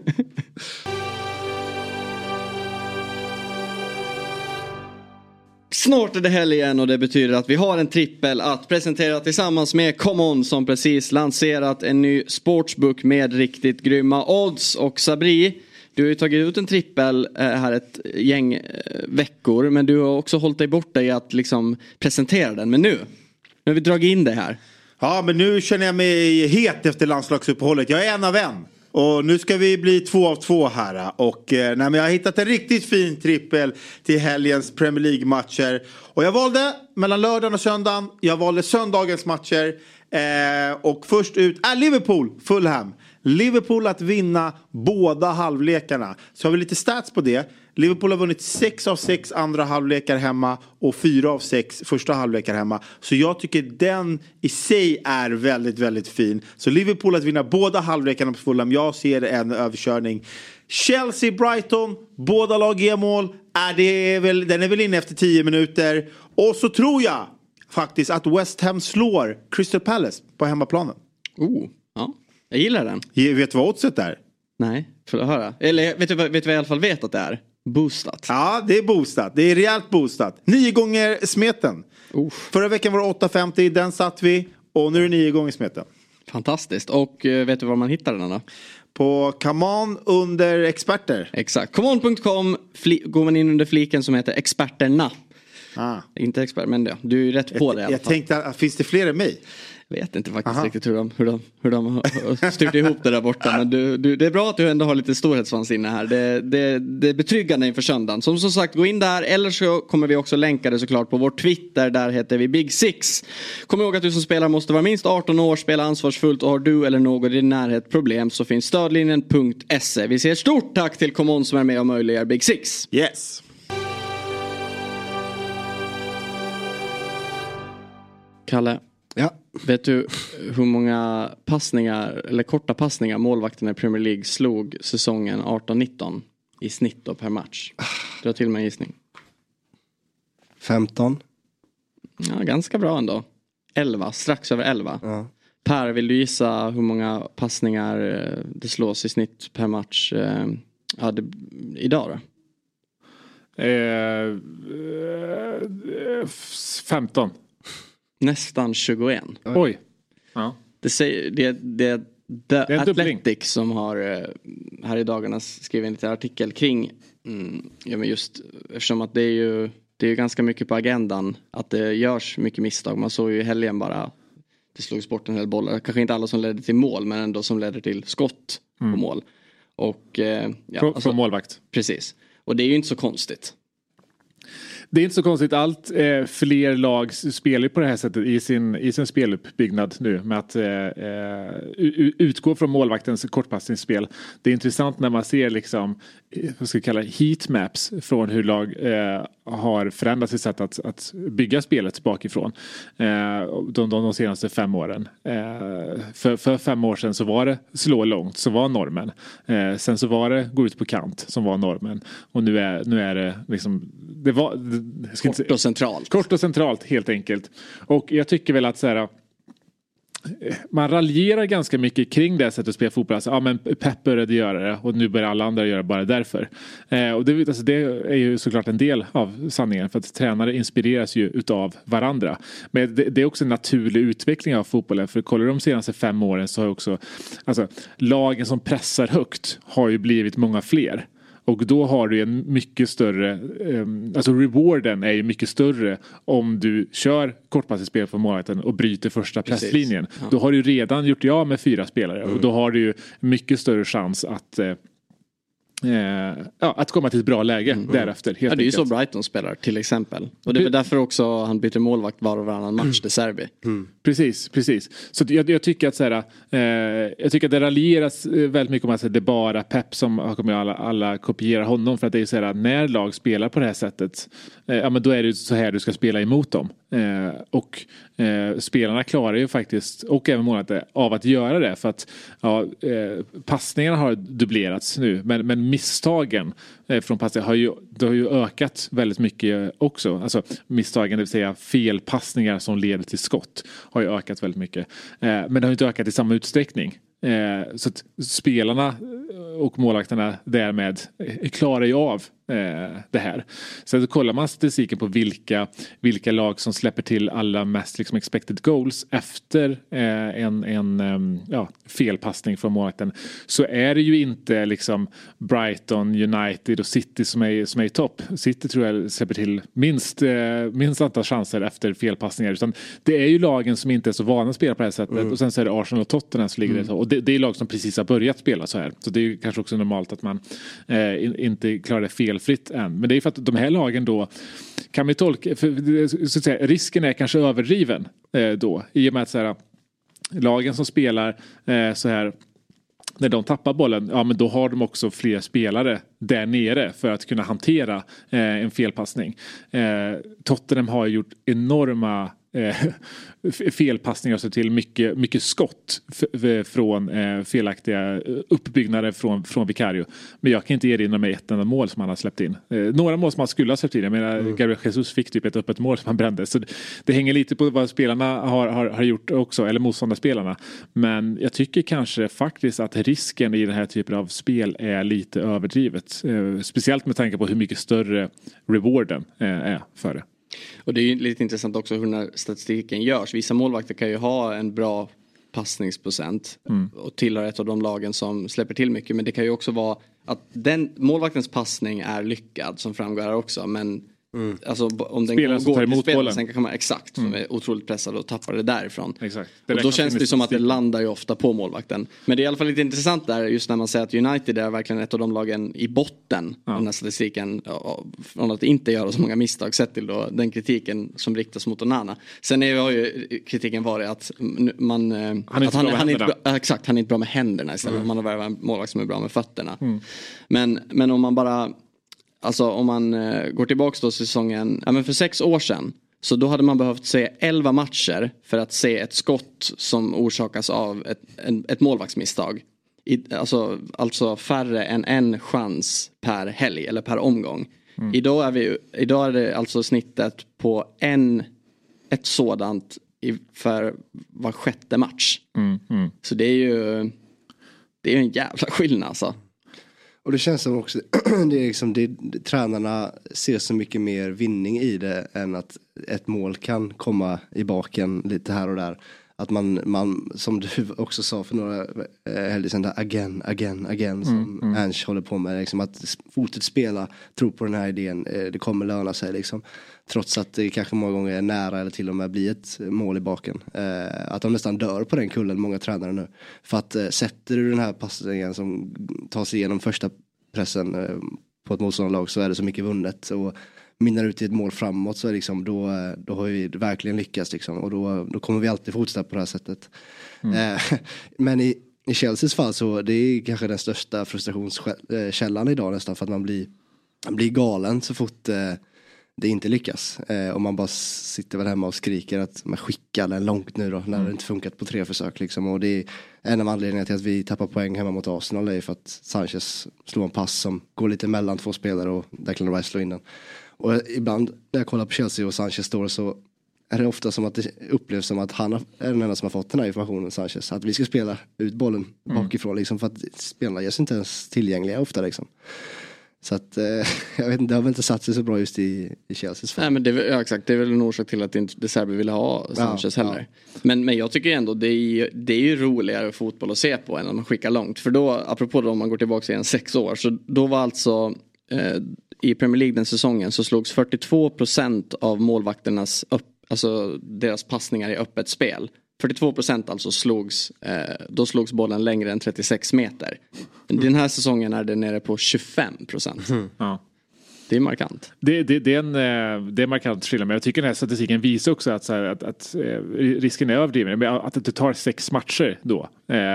Snart är det helg igen och det betyder att vi har en trippel att presentera tillsammans med ComeOn som precis lanserat en ny sportsbook med riktigt grymma odds. Och Sabri, du har ju tagit ut en trippel här ett gäng veckor, men du har också hållit dig borta i att liksom presentera den. Men nu, nu har vi dragit in det här. Ja, men nu känner jag mig het efter landslagsuppehållet. Jag är en av en. Och nu ska vi bli två av två här. Och eh, nej, men jag har hittat en riktigt fin trippel till helgens Premier League-matcher. Och jag valde mellan lördagen och söndagen. Jag valde söndagens matcher. Eh, och först ut är Liverpool, Fulham. Liverpool att vinna båda halvlekarna. Så har vi lite stats på det. Liverpool har vunnit sex av sex andra halvlekar hemma och fyra av sex första halvlekar hemma. Så jag tycker den i sig är väldigt, väldigt fin. Så Liverpool att vinna båda halvlekarna på Fulham. Jag ser en överkörning. Chelsea-Brighton, båda lag ger mål. Är det väl, den är väl inne efter tio minuter. Och så tror jag faktiskt att West Ham slår Crystal Palace på hemmaplanen. Oh, ja. Jag gillar den. Vet du vad oddset är? Nej, för att höra. Eller vet du, vet du vad jag i alla fall vet att det är? Boostat. Ja, det är boostat. Det är rejält boostat. Nio gånger smeten. Uh. Förra veckan var det åtta femtio. Den satt vi. Och nu är det nio gånger smeten. Fantastiskt. Och uh, vet du var man hittar den då? På ComeOn under experter. Exakt. ComeOn punkt com fli- går man in under fliken som heter experterna. Ah. Inte expert, men det. Du är ju rätt på jag, det i alla Jag fall. tänkte, finns det fler än mig? Jag vet inte faktiskt Aha. riktigt hur de, hur de, hur de har styrt ihop det där borta. Men du, du, det är bra att du ändå har lite storhetsvansinne här. Det, det, det är betryggande inför söndagen. Som som sagt, gå in där. Eller så kommer vi också länka det såklart på vår Twitter. Där heter vi Big Six. Kom ihåg att du som spelar måste vara minst arton år. Spela ansvarsfullt. Och har du eller någon i din närhet problem så finns stödlinjen punkt se. Vi säger stort tack till ComeOn som är med och möjliggör Big Six. Yes. Kalle. Ja. Vet du hur många passningar eller korta passningar målvakterna i Premier League slog säsongen arton nitton i snitt då per match? Du har till mig en gissning. femton. Ja, ganska bra ändå. elva, strax över elva. Ja. Per, vill du gissa hur många passningar det slås i snitt per match eh, ja, det, idag då? Eh, femton. Nästan tjugoett. Oj. Ja. Det säger det, det, det, det Athletic som har här i dagarna skrivit en liten artikel kring mm, ja, men just eftersom att det är ju det är ju ganska mycket på agendan att det görs mycket misstag. Man såg ju i helgen bara det slogs bort en hel bollar. Kanske inte alla som ledde till mål men ändå som ledde till skott mm. på mål. Och eh, ja, från, alltså, från målvakt. Precis. Och det är ju inte så konstigt. Det är inte så konstigt. Allt eh, fler lag spelar på det här sättet i sin, i sin speluppbyggnad nu med att eh, utgå från målvaktens kortpassningsspel. Det är intressant när man ser liksom, vad ska jag kalla heatmaps från hur lag eh, har förändrat sitt sätt att, att bygga spelet bakifrån eh, de, de, de senaste fem åren. Eh, för, för fem år sedan så var det slå långt så var normen. Eh, sen så var det gå ut på kant som var normen. Och nu är, nu är det liksom det var kort och centralt. Kort och centralt helt enkelt. Och jag tycker väl att så här, man raljerar ganska mycket kring det sättet att spela fotboll. Alltså, ja, men Pep började göra det och nu börjar alla andra göra det bara därför. Eh, och det, alltså, det är ju såklart en del av sanningen för att tränare inspireras ju utav varandra. Men det, det är också en naturlig utveckling av fotbollen. För kollar de senaste fem åren så har också alltså, lagen som pressar högt har ju blivit många fler. Och då har du en mycket större, eh, alltså rewarden är ju mycket större om du kör kortpassningsspel för målvakten och bryter första presslinjen. Ja. Då har du redan gjort ja med fyra spelare mm. och då har du ju mycket större chans att eh, Eh, ja, att komma till ett bra läge mm. därefter. Helt ja, det är ju enkelt. så Brighton spelar till exempel. Och det är därför också han byter målvakt var och varannan match till Serbi. Mm. Precis, precis. Så jag, jag tycker att så här, eh, jag tycker att det raljeras väldigt mycket om att det är bara Pep som kommer alla, alla kopiera honom för att det är så här när lag spelar på det här sättet eh, ja men då är det så här du ska spela emot dem. Eh, och eh, spelarna klarar ju faktiskt och även månader av att göra det för att ja, eh, passningarna har dubblerats nu men, men misstagen eh, från passningar har ju, det har ju ökat väldigt mycket också. Alltså misstagen, det vill säga felpassningar som leder till skott har ju ökat väldigt mycket. Eh, men det har ju inte ökat i samma utsträckning. Eh, så att spelarna och målvakterna därmed klarar ju av eh, det här. Så att kollar man statistiken på vilka, vilka lag som släpper till alla mest liksom expected goals efter eh, en, en um, ja, felpassning från målvakten så är det ju inte liksom Brighton, United och City som är, som är i topp. City tror jag släpper till minst, eh, minst antal chanser efter felpassningar utan det är ju lagen som inte är så vana att spela på det här sättet mm. och sen så är det Arsenal och Tottenham som ligger mm. där och det, det är lag som precis har börjat spela så här. Så det är ju kanske också normalt att man eh, in, inte klarar det felfritt än. Men det är för att de här lagen då kan vi tolka, för, så att säga, risken är kanske överdriven eh, då. I och med att så här, lagen som spelar eh, så här när de tappar bollen, ja men då har de också fler spelare där nere för att kunna hantera eh, en felpassning. Eh, Tottenham har gjort enorma eh, felpassningar så till mycket, mycket skott f- från eh, felaktiga uppbyggnader från, från Vicario. Men jag kan inte erinra mig ett enda mål som han har släppt in. Eh, några mål som han skulle ha släppt in. Jag menar, mm. Gabriel Jesus fick typ ett öppet mål som han brände. Så det, det hänger lite på vad spelarna har, har, har gjort också, eller motståndarspelarna. Men jag tycker kanske faktiskt att risken i den här typen av spel är lite överdrivet. Eh, speciellt med tanke på hur mycket större rewarden eh, är för det. Och det är ju lite intressant också hur den här statistiken görs. Vissa målvakter kan ju ha en bra passningsprocent mm. och tillhör ett av de lagen som släpper till mycket. Men det kan ju också vara att den målvaktens passning är lyckad som framgår här också. Men mm. alltså, om den spelaren går till spelaren sen kan man exakt mm. som är otroligt pressad och tappar det därifrån. Exakt. Det och då känns det som att det landar ju ofta på målvakten. Men det är i alla fall lite intressant där just när man säger att United är verkligen ett av de lagen i botten ja. Den här statistiken från att inte göra så många misstag sett till då den kritiken som riktas mot Onana. Sen är har ju kritiken varit att man han är, att han, han är inte bra, exakt han är inte bra med händerna istället mm. man har värvat en målvakt som är bra med fötterna. Mm. Men men om man bara alltså om man uh, går tillbaka då säsongen, ja men för sex år sedan Så då hade man behövt se elva matcher för att se ett skott som orsakas av ett, en, ett målvaktsmisstag. I, alltså, alltså färre än en chans per helg eller per omgång. Mm. Idag, är vi, idag är det alltså snittet på en, ett sådant i, för var sjätte match. Mm, mm. Så det är ju det är ju en jävla skillnad alltså. Och det känns som också det är liksom det, det, tränarna ser så mycket mer vinning i det än att ett mål kan komma i baken lite här och där. Att man, man som du också sa för några helger sedan, där, again, again, again, som mm, mm. Ange håller på med. Liksom, att fortsätta spela, tro på den här idén, det kommer löna sig. Liksom. Trots att det kanske många gånger är nära eller till och med blir ett mål i baken. Eh, att de nästan dör på den kullen, många tränare nu. För att eh, sätter du den här passningen som tar sig igenom första pressen eh, på ett motståndarlag, så är det så mycket vunnet. Och minnar ut i ett mål framåt, så är liksom, då, då har vi verkligen lyckats liksom, och då, då kommer vi alltid fortsätta på det här sättet. Mm. Eh, men i, i Chelseas fall så det är kanske den största frustrationskällan idag nästan, för att man blir, man blir galen så fort eh, det inte lyckas. Eh, och man bara sitter väl hemma och skriker att man skickar den långt nu då, när mm. det inte funkat på tre försök liksom. Och det är en av anledningarna till att vi tappar poäng hemma mot Arsenal, är för att Sanchez slår en pass som går lite mellan två spelare och Declan Rice slår in den. Och ibland när jag kollar på Chelsea och Sanchez står, så är det ofta som att det upplevs som att han är den enda som har fått den här informationen, Sanchez. Att vi ska spela ut bollen mm. bakifrån liksom, för att spelarna ges inte ens tillgängliga ofta liksom. Så att eh, jag vet inte, det har väl inte satt sig så bra just i, i Chelseas fall. Nej, men det, ja, exakt, det är väl en orsak till att inte De Serbi ville ha Sanchez ja, heller. Ja. Men, men jag tycker ändå det är, ju, det är ju roligare fotboll att se på än att man skickar långt. För då, apropå då, om man går tillbaka i en sex år, så då var alltså eh, i Premier League den säsongen så slogs fyrtiotvå procent av målvakternas upp, alltså deras passningar i öppet spel. fyrtiotvå procent alltså slogs, eh, då slogs bollen längre än trettiosex meter. Den här säsongen är det nere på tjugofem procent. Mm. Ja. Det är markant. Det, det, det, är en, det är markant skillnad, men jag tycker den här statistiken visar också att, så här, att, att risken är överdriven. Att det tar sex matcher då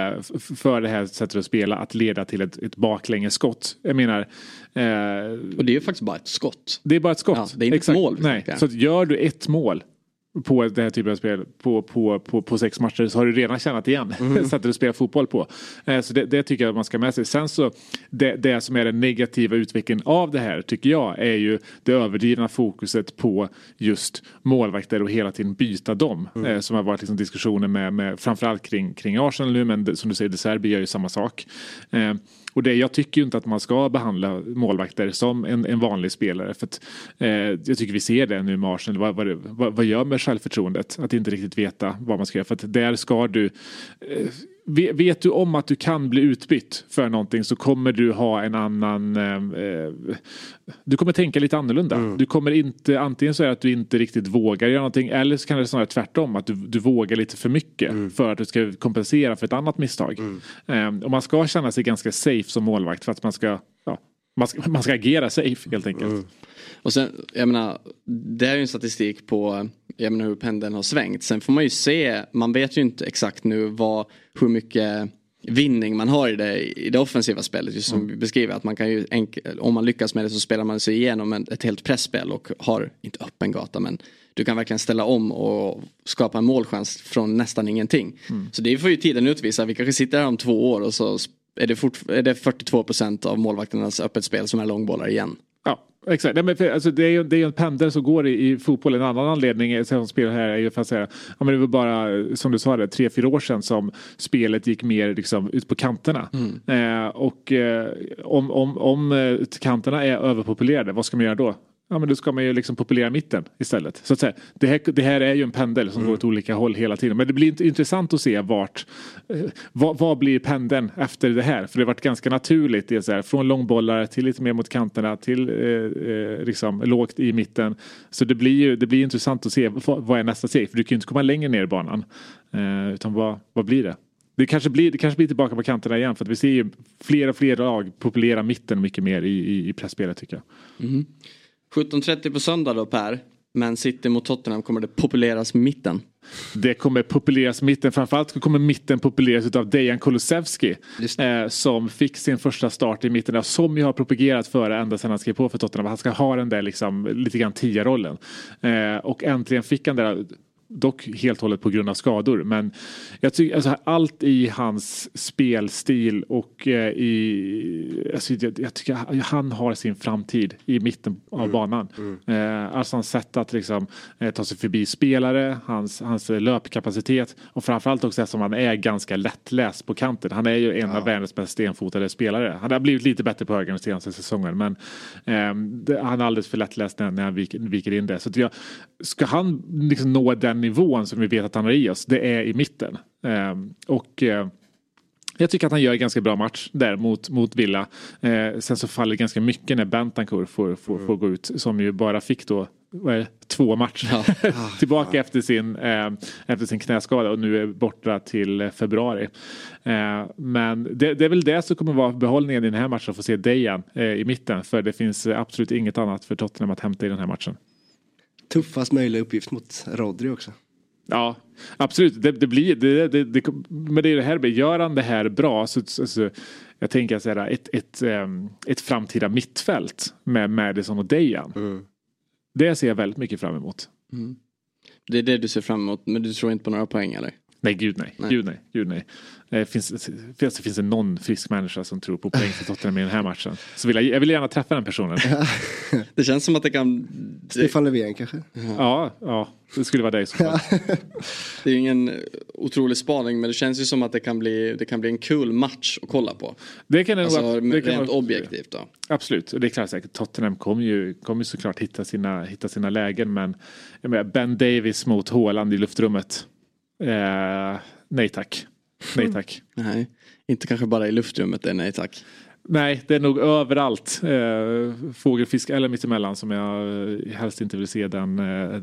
för det här sättet att spela att leda till ett, ett baklängesskott. Jag menar... Och det är ju faktiskt bara ett skott. Det är bara ett skott. Ja, det är inte Exakt. ett mål. Nej. Så att gör du ett mål på det här typen av spel på, på, på, på sex matcher, så har du redan tjänat igen mm. sättet att spela fotboll på. Eh, så det, det tycker jag att man ska med sig. Sen så det, det som är den negativa utvecklingen av det här, tycker jag, är ju det överdrivna fokuset på just målvakter och hela tiden byta dem. Mm. Eh, som har varit liksom diskussioner med, med framförallt kring, kring Arsenal nu, men som du säger, De Serbi gör ju samma sak. Eh, Och det, jag tycker ju inte att man ska behandla målvakter som en, en vanlig spelare. För att, eh, jag tycker vi ser det nu med Arsenal. Vad, vad, vad, vad gör med självförtroendet? Att inte riktigt veta vad man ska göra. För att där ska du... Eh, vet du om att du kan bli utbytt för någonting, så kommer du ha en annan... Eh, du kommer tänka lite annorlunda. Mm. Du kommer inte... Antingen så är det att du inte riktigt vågar göra någonting. Eller så kan det snarare tvärtom. Att du, du vågar lite för mycket. Mm. För att du ska kompensera för ett annat misstag. Mm. Eh, och man ska känna sig ganska safe som målvakt. För att man ska... Ja, man ska, man ska agera safe helt enkelt. Mm. Och sen, jag menar, det är ju en statistik på, jag menar, hur pendeln har svängt. Sen får man ju se, man vet ju inte exakt nu vad, hur mycket vinning man har i det, i det offensiva spelet. Just som mm. vi beskriver, att man kan ju enkel, om man lyckas med det så spelar man sig igenom en, ett helt pressspel och har, inte öppen gata, men du kan verkligen ställa om och skapa en målchans från nästan ingenting. Mm. Så det får ju tiden utvisa. Vi kanske sitter här om två år och så är det, fort, är det fyrtiotvå procent av målvakternas öppet spel som är långbollar igen. Ja, exakt. Nej, men för, alltså, det är ju det är en pendel som går i, i fotboll. En annan anledning som spelar här är ju för att säga, ja, men det var bara, som du sa det, tre, fyra år sedan som spelet gick mer liksom, ut på kanterna. Mm. Eh, och eh, om, om, om kanterna är överpopulerade, vad ska man göra då? Ja, men då ska man ju liksom populera mitten istället. Så att säga, det här, det här är ju en pendel som mm. går åt olika håll hela tiden. Men det blir intressant att se vart, eh, vad, vad blir pendeln efter det här? För det har varit ganska naturligt. Det är så här, från långbollar till lite mer mot kanterna till eh, eh, liksom, lågt i mitten. Så det blir ju det blir intressant att se vad, vad är nästa steg. För du kan ju inte komma längre ner i banan. Eh, utan vad, vad blir det? Det kanske, blir, det kanske blir tillbaka på kanterna igen. För att vi ser ju fler och fler lag populera mitten mycket mer i, i, i pressspelet, tycker jag. Mm. sjutton trettio på söndag då, Per. Men City mot Tottenham, kommer det populeras mitten? Det kommer populeras mitten. Framförallt kommer mitten populeras utav Dejan Kulusevski. Eh, som fick sin första start i mitten. Där, som jag har propagerat för ända sedan han skrev på för Tottenham. Han ska ha den där liksom, lite grann tia-rollen. Eh, och äntligen fick han där. Dock helt hållet på grund av skador. Men jag tycker alltså, allt i hans spelstil och eh, i alltså, jag, jag tycker han har sin framtid i mitten av mm. banan. Mm. Eh, alltså hans sätt att liksom, eh, ta sig förbi spelare, hans, hans löpkapacitet och framförallt också som han är ganska lättläst på kanten. Han är ju en ja. av världens mest stenfotade spelare. Han har blivit lite bättre på höger den senaste säsongen, men eh, det, han är alldeles för lättläst när, när han viker, viker in det. Så att jag, ska han liksom nå den nivån som vi vet att han har i oss, det är i mitten. Eh, och eh, jag tycker att han gör en ganska bra match där mot, mot Villa. Eh, sen så faller ganska mycket när Bentancur får, får, får gå ut, som ju bara fick då vad är det, två matcher ja. tillbaka efter sin, eh, efter sin knäskada och nu är borta till februari. Eh, men det, det är väl det som kommer vara behållningen i den här matchen, att få se Dejan eh, i mitten, för det finns absolut inget annat för Tottenham att hämta i den här matchen. Tuffast möjliga uppgift mot Rodri också. Ja, absolut. Det, det blir det, det, det, men det är det här, gör han det här bra så, så, så jag tänker att ett, ett, ett, ett framtida mittfält med Maddison och Dejan. Mm. Det ser jag väldigt mycket fram emot. Mm. Det är det du ser fram emot, men du tror inte på några poäng eller? Nej, gud nej. nej. Gud nej. Gud nej. Det finns, det finns det någon frisk människa som tror på poäng för Tottenham i den här matchen. Så vill jag, jag vill gärna träffa den personen. Det känns som att det kan... Stefan Löfven kanske? Ja, ja, det skulle vara det i så fall. Det är ingen otrolig spaning, men det känns ju som att det kan bli, det kan bli en kul match att kolla på. Det kan det alltså, nog, det kan rent vara, objektivt då. Absolut, och det är klart säkert. Tottenham kommer ju, kommer ju såklart hitta sina, hitta sina lägen, men jag menar, Ben Davis mot Haaland i luftrummet. Eh, nej tack. Nej tack. Nej, inte kanske bara i luftrummet, det är nej tack. Nej, det är nog överallt. Eh, fågelfisk eller mittemellan som jag helst inte vill se den, eh,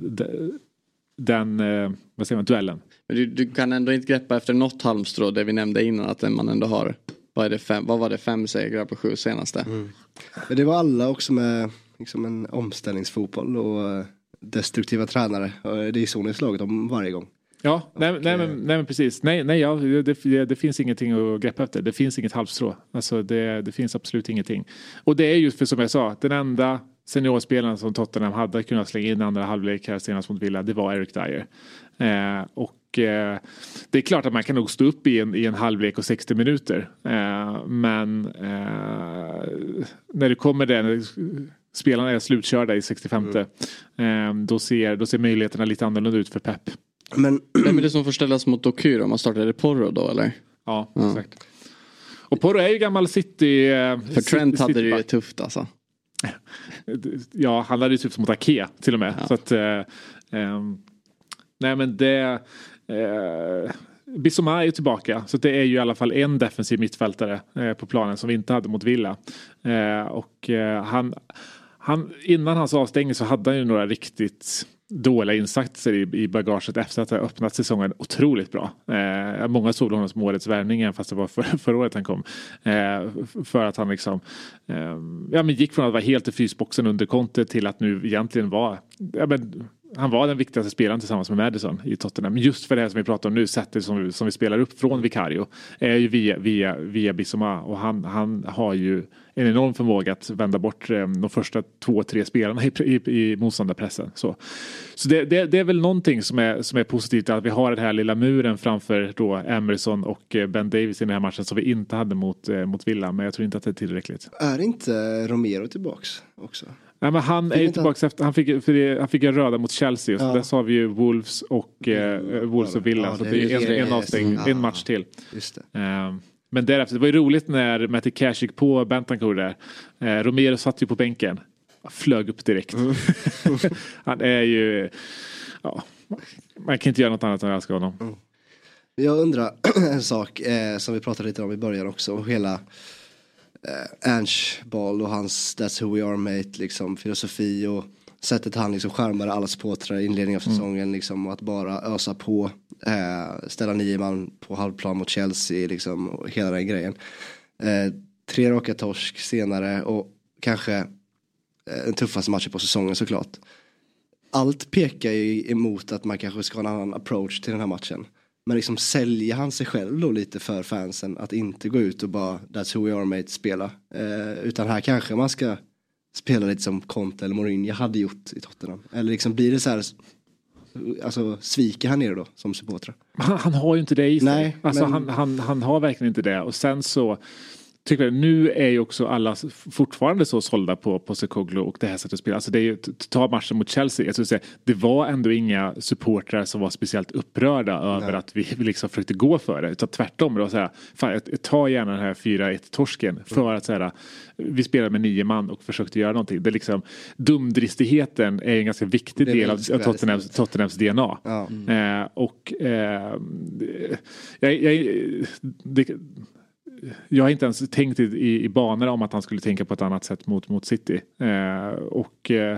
den eh, vad säger man, duellen. Men du, du kan ändå inte greppa efter något halmstrå, det vi nämnde innan, att man ändå har, vad, är det fem, vad var det, fem segrar på sju senaste? Mm. Det var alla också med liksom en omställningsfotboll och destruktiva tränare. Det är så ni slagit om varje gång. Ja, nej, nej, men, nej men precis. Nej, nej ja, det, det, det finns ingenting att greppa efter. Det finns inget halvstrå. Alltså det, det finns absolut ingenting. Och det är ju för, som jag sa, den enda seniorspelaren som Tottenham hade kunnat slänga in andra halvlek här senast mot Villa, det var Eric Dyer. Eh, och eh, det är klart att man kan nog stå upp i en, i en halvlek och sextio minuter. Eh, men eh, när det kommer den... Spelarna är slutkörda i sextiofemte. Mm. Då, ser, då ser möjligheterna lite annorlunda ut för Pep. Men vem är det som får ställas mot Dokyr om man startade Porro då, eller? Ja, ja, exakt. Och Porro är ju gammal City... För Trent City, hade det ju tufft alltså. Ja, han hade ju tufft mot Ake till och med. Ja. Så att... Eh, eh, nej men det... Eh, Bissouma är ju tillbaka, så det är ju i alla fall en defensiv mittfältare eh, på planen som vi inte hade mot Villa. Eh, och eh, han, han, innan hans avstängning så hade han ju några riktigt dåliga insatser i, i bagaget efter att ha öppnat säsongen otroligt bra. Eh, många såg honom som årets värvning, fast det var för, förra året han kom. Eh, för att han liksom eh, ja, men gick från att vara helt i fysboxen under Conte till att nu egentligen vara... Ja, men, han var den viktigaste spelaren tillsammans med Maddison i Tottenham. Just för det här som vi pratar om nu, sättet som vi, som vi spelar upp från Vicario är ju via, via, via Bissouma. Och han, han har ju en enorm förmåga att vända bort eh, de första två, tre spelarna i, i, i motståndarpressen. Så, så det, det, det är väl någonting som är, som är positivt, att vi har den här lilla muren framför då Emerson och Ben Davis i den här matchen som vi inte hade mot, eh, mot Villa. Men jag tror inte att det är tillräckligt. Är inte Romero tillbaks också? Nej, men han är ju tillbaka efter, han fick, för det, han fick en röda mot Chelsea. Och ja. Där har vi ju Wolves och eh, Wolves och Villa. Ja, så det är, det är en, en avstängning, ja. en match till. Just det. Eh, men därefter, det var ju roligt när Matty Cash gick på Bentancur där. Eh, Romero satt ju på bänken. Flög upp direkt. Mm. Han är ju... Ja, man kan inte göra något annat än att älska honom. Mm. Jag undrar en sak eh, som vi pratade lite om i början också. Hela... Uh, Ange Ball och hans That's who we are mate liksom, filosofi och sättet han liksom skärmade alla supportrar i inledningen av säsongen mm. liksom, och att bara ösa på uh, ställa nio man på halvplan mot Chelsea liksom, och hela den grejen uh, tre raka torsk senare och kanske uh, den tuffaste matchen på säsongen såklart. allt pekar ju emot att man kanske ska ha en annan approach till den här matchen. Men liksom säljer han sig själv då lite för fansen att inte gå ut och bara that's who we are mate spela. Eh, utan här kanske man ska spela lite som Conte eller Mourinho hade gjort i Tottenham. Eller liksom blir det så här, alltså sviker han ner då som supporter? Han, han har ju inte det i sig. Nej, alltså men... han, han, han har verkligen inte det. Och sen så tycker jag, nu är ju också alla fortfarande så sålda på Postecoglou och det här sättet att spela. Alltså det är ju, ta matchen mot Chelsea, jag skulle säga, det var ändå inga supportrar som var speciellt upprörda över Nej. att vi, vi liksom försökte gå för det. Utan tvärtom, det var så här, fan, jag tar gärna den här fyra ett torsken för mm. att så här, vi spelar med nio man och försökte göra någonting. Det är liksom, dumdristigheten är en ganska viktig del av Tottenhams, Tottenhams D N A. Ja. Mm. Eh, och eh, jag, jag det, jag har inte ens tänkt i, i banor om att han skulle tänka på ett annat sätt mot, mot City. Eh, och eh,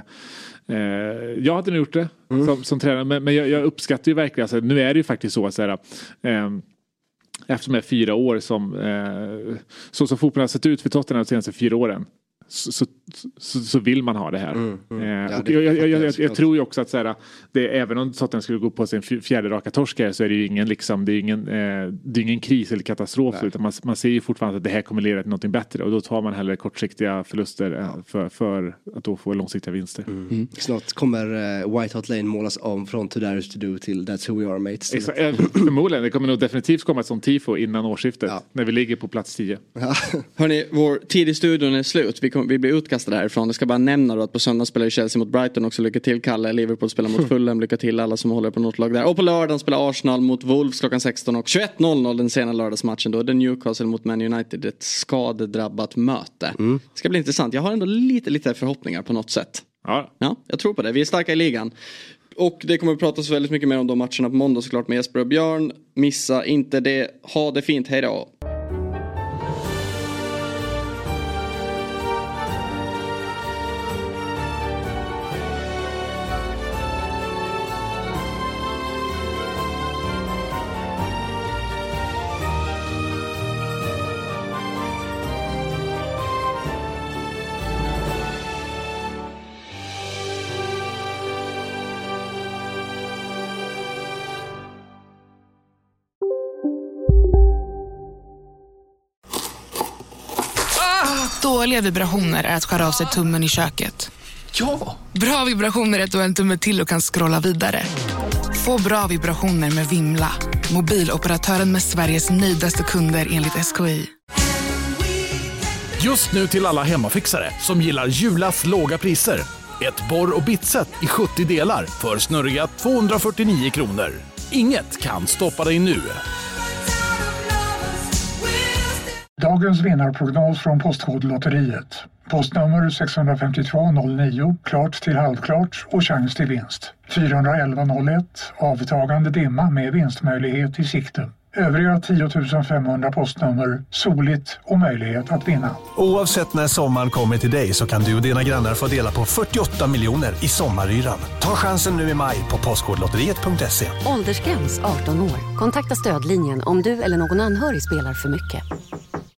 jag hade nog gjort det mm. som, som tränare. Men, men jag, jag uppskattar ju verkligen, alltså, nu är det ju faktiskt så att säga, eh, eftersom jag är fyra år som eh, så som fotbollen har sett ut för Tottenham de senaste fyra åren. Så, så, så, så vill man ha det här. Mm, mm. Eh, ja, och det, jag, jag, jag, jag, jag tror ju också att så här, det, även om Tottenham skulle gå på sin fjärde raka torskare så är det ju ingen, liksom, det är ingen, eh, det är ingen kris eller katastrof. Utan man, man ser ju fortfarande att det här kommer leda till något bättre. Och då tar man hellre kortsiktiga förluster ja. eh, för, för att då få långsiktiga vinster. Mm. Mm. Snart kommer uh, White Hart Lane målas om från To Dare to Do till That's Who We Are Mates. Exakt, eh, förmodligen, det kommer nog definitivt komma ett sånt tifo innan årsskiftet. Ja. När vi ligger på plats tio. Ja. Hörrni, vår tid i studion är slut. Vi, kom, vi blir utkastade härifrån. Jag ska bara nämna då att på söndag spelar Chelsea mot Brighton också. Lycka till Kalle. Liverpool spelar mot Fulham. Lycka till alla som håller på något lag där. Och på lördagen spelar Arsenal mot Wolves klockan sexton och tjugoett noll noll den sena lördagsmatchen. Då är det Newcastle mot Man United. Ett skadedrabbat möte. Mm. Det ska bli intressant. Jag har ändå lite, lite förhoppningar på något sätt. Ja. Ja, jag tror på det. Vi är starka i ligan. Och det kommer att pratas väldigt mycket mer om de matcherna på måndag såklart med Jesper och Björn. Missa inte det. Ha det fint. Hej då. Dåliga vibrationer är att skära av sig tummen i köket. Ja! Bra vibrationer är att du har en tumme till och kan scrolla vidare. Få bra vibrationer med Vimla. Mobiloperatören med Sveriges nöjdaste kunder enligt S K I. Just nu till alla hemmafixare som gillar Julas låga priser. Ett borr- och bitset i sjuttio delar för snurriga tvåhundrafyrtionio kronor. Inget kan stoppa dig nu. Dagens vinnarprognos från Postkodlotteriet. Postnummer sex fem två noll nio, klart till halvklart och chans till vinst. fyra ett ett noll ett, avtagande dimma med vinstmöjlighet i sikte. Övriga tio tusen femhundra postnummer, soligt och möjlighet att vinna. Oavsett när sommaren kommer till dig så kan du och dina grannar få dela på fyrtioåtta miljoner i sommaryran. Ta chansen nu i maj på postkodlotteriet punkt se. Åldersgräns arton år. Kontakta stödlinjen om du eller någon anhörig spelar för mycket.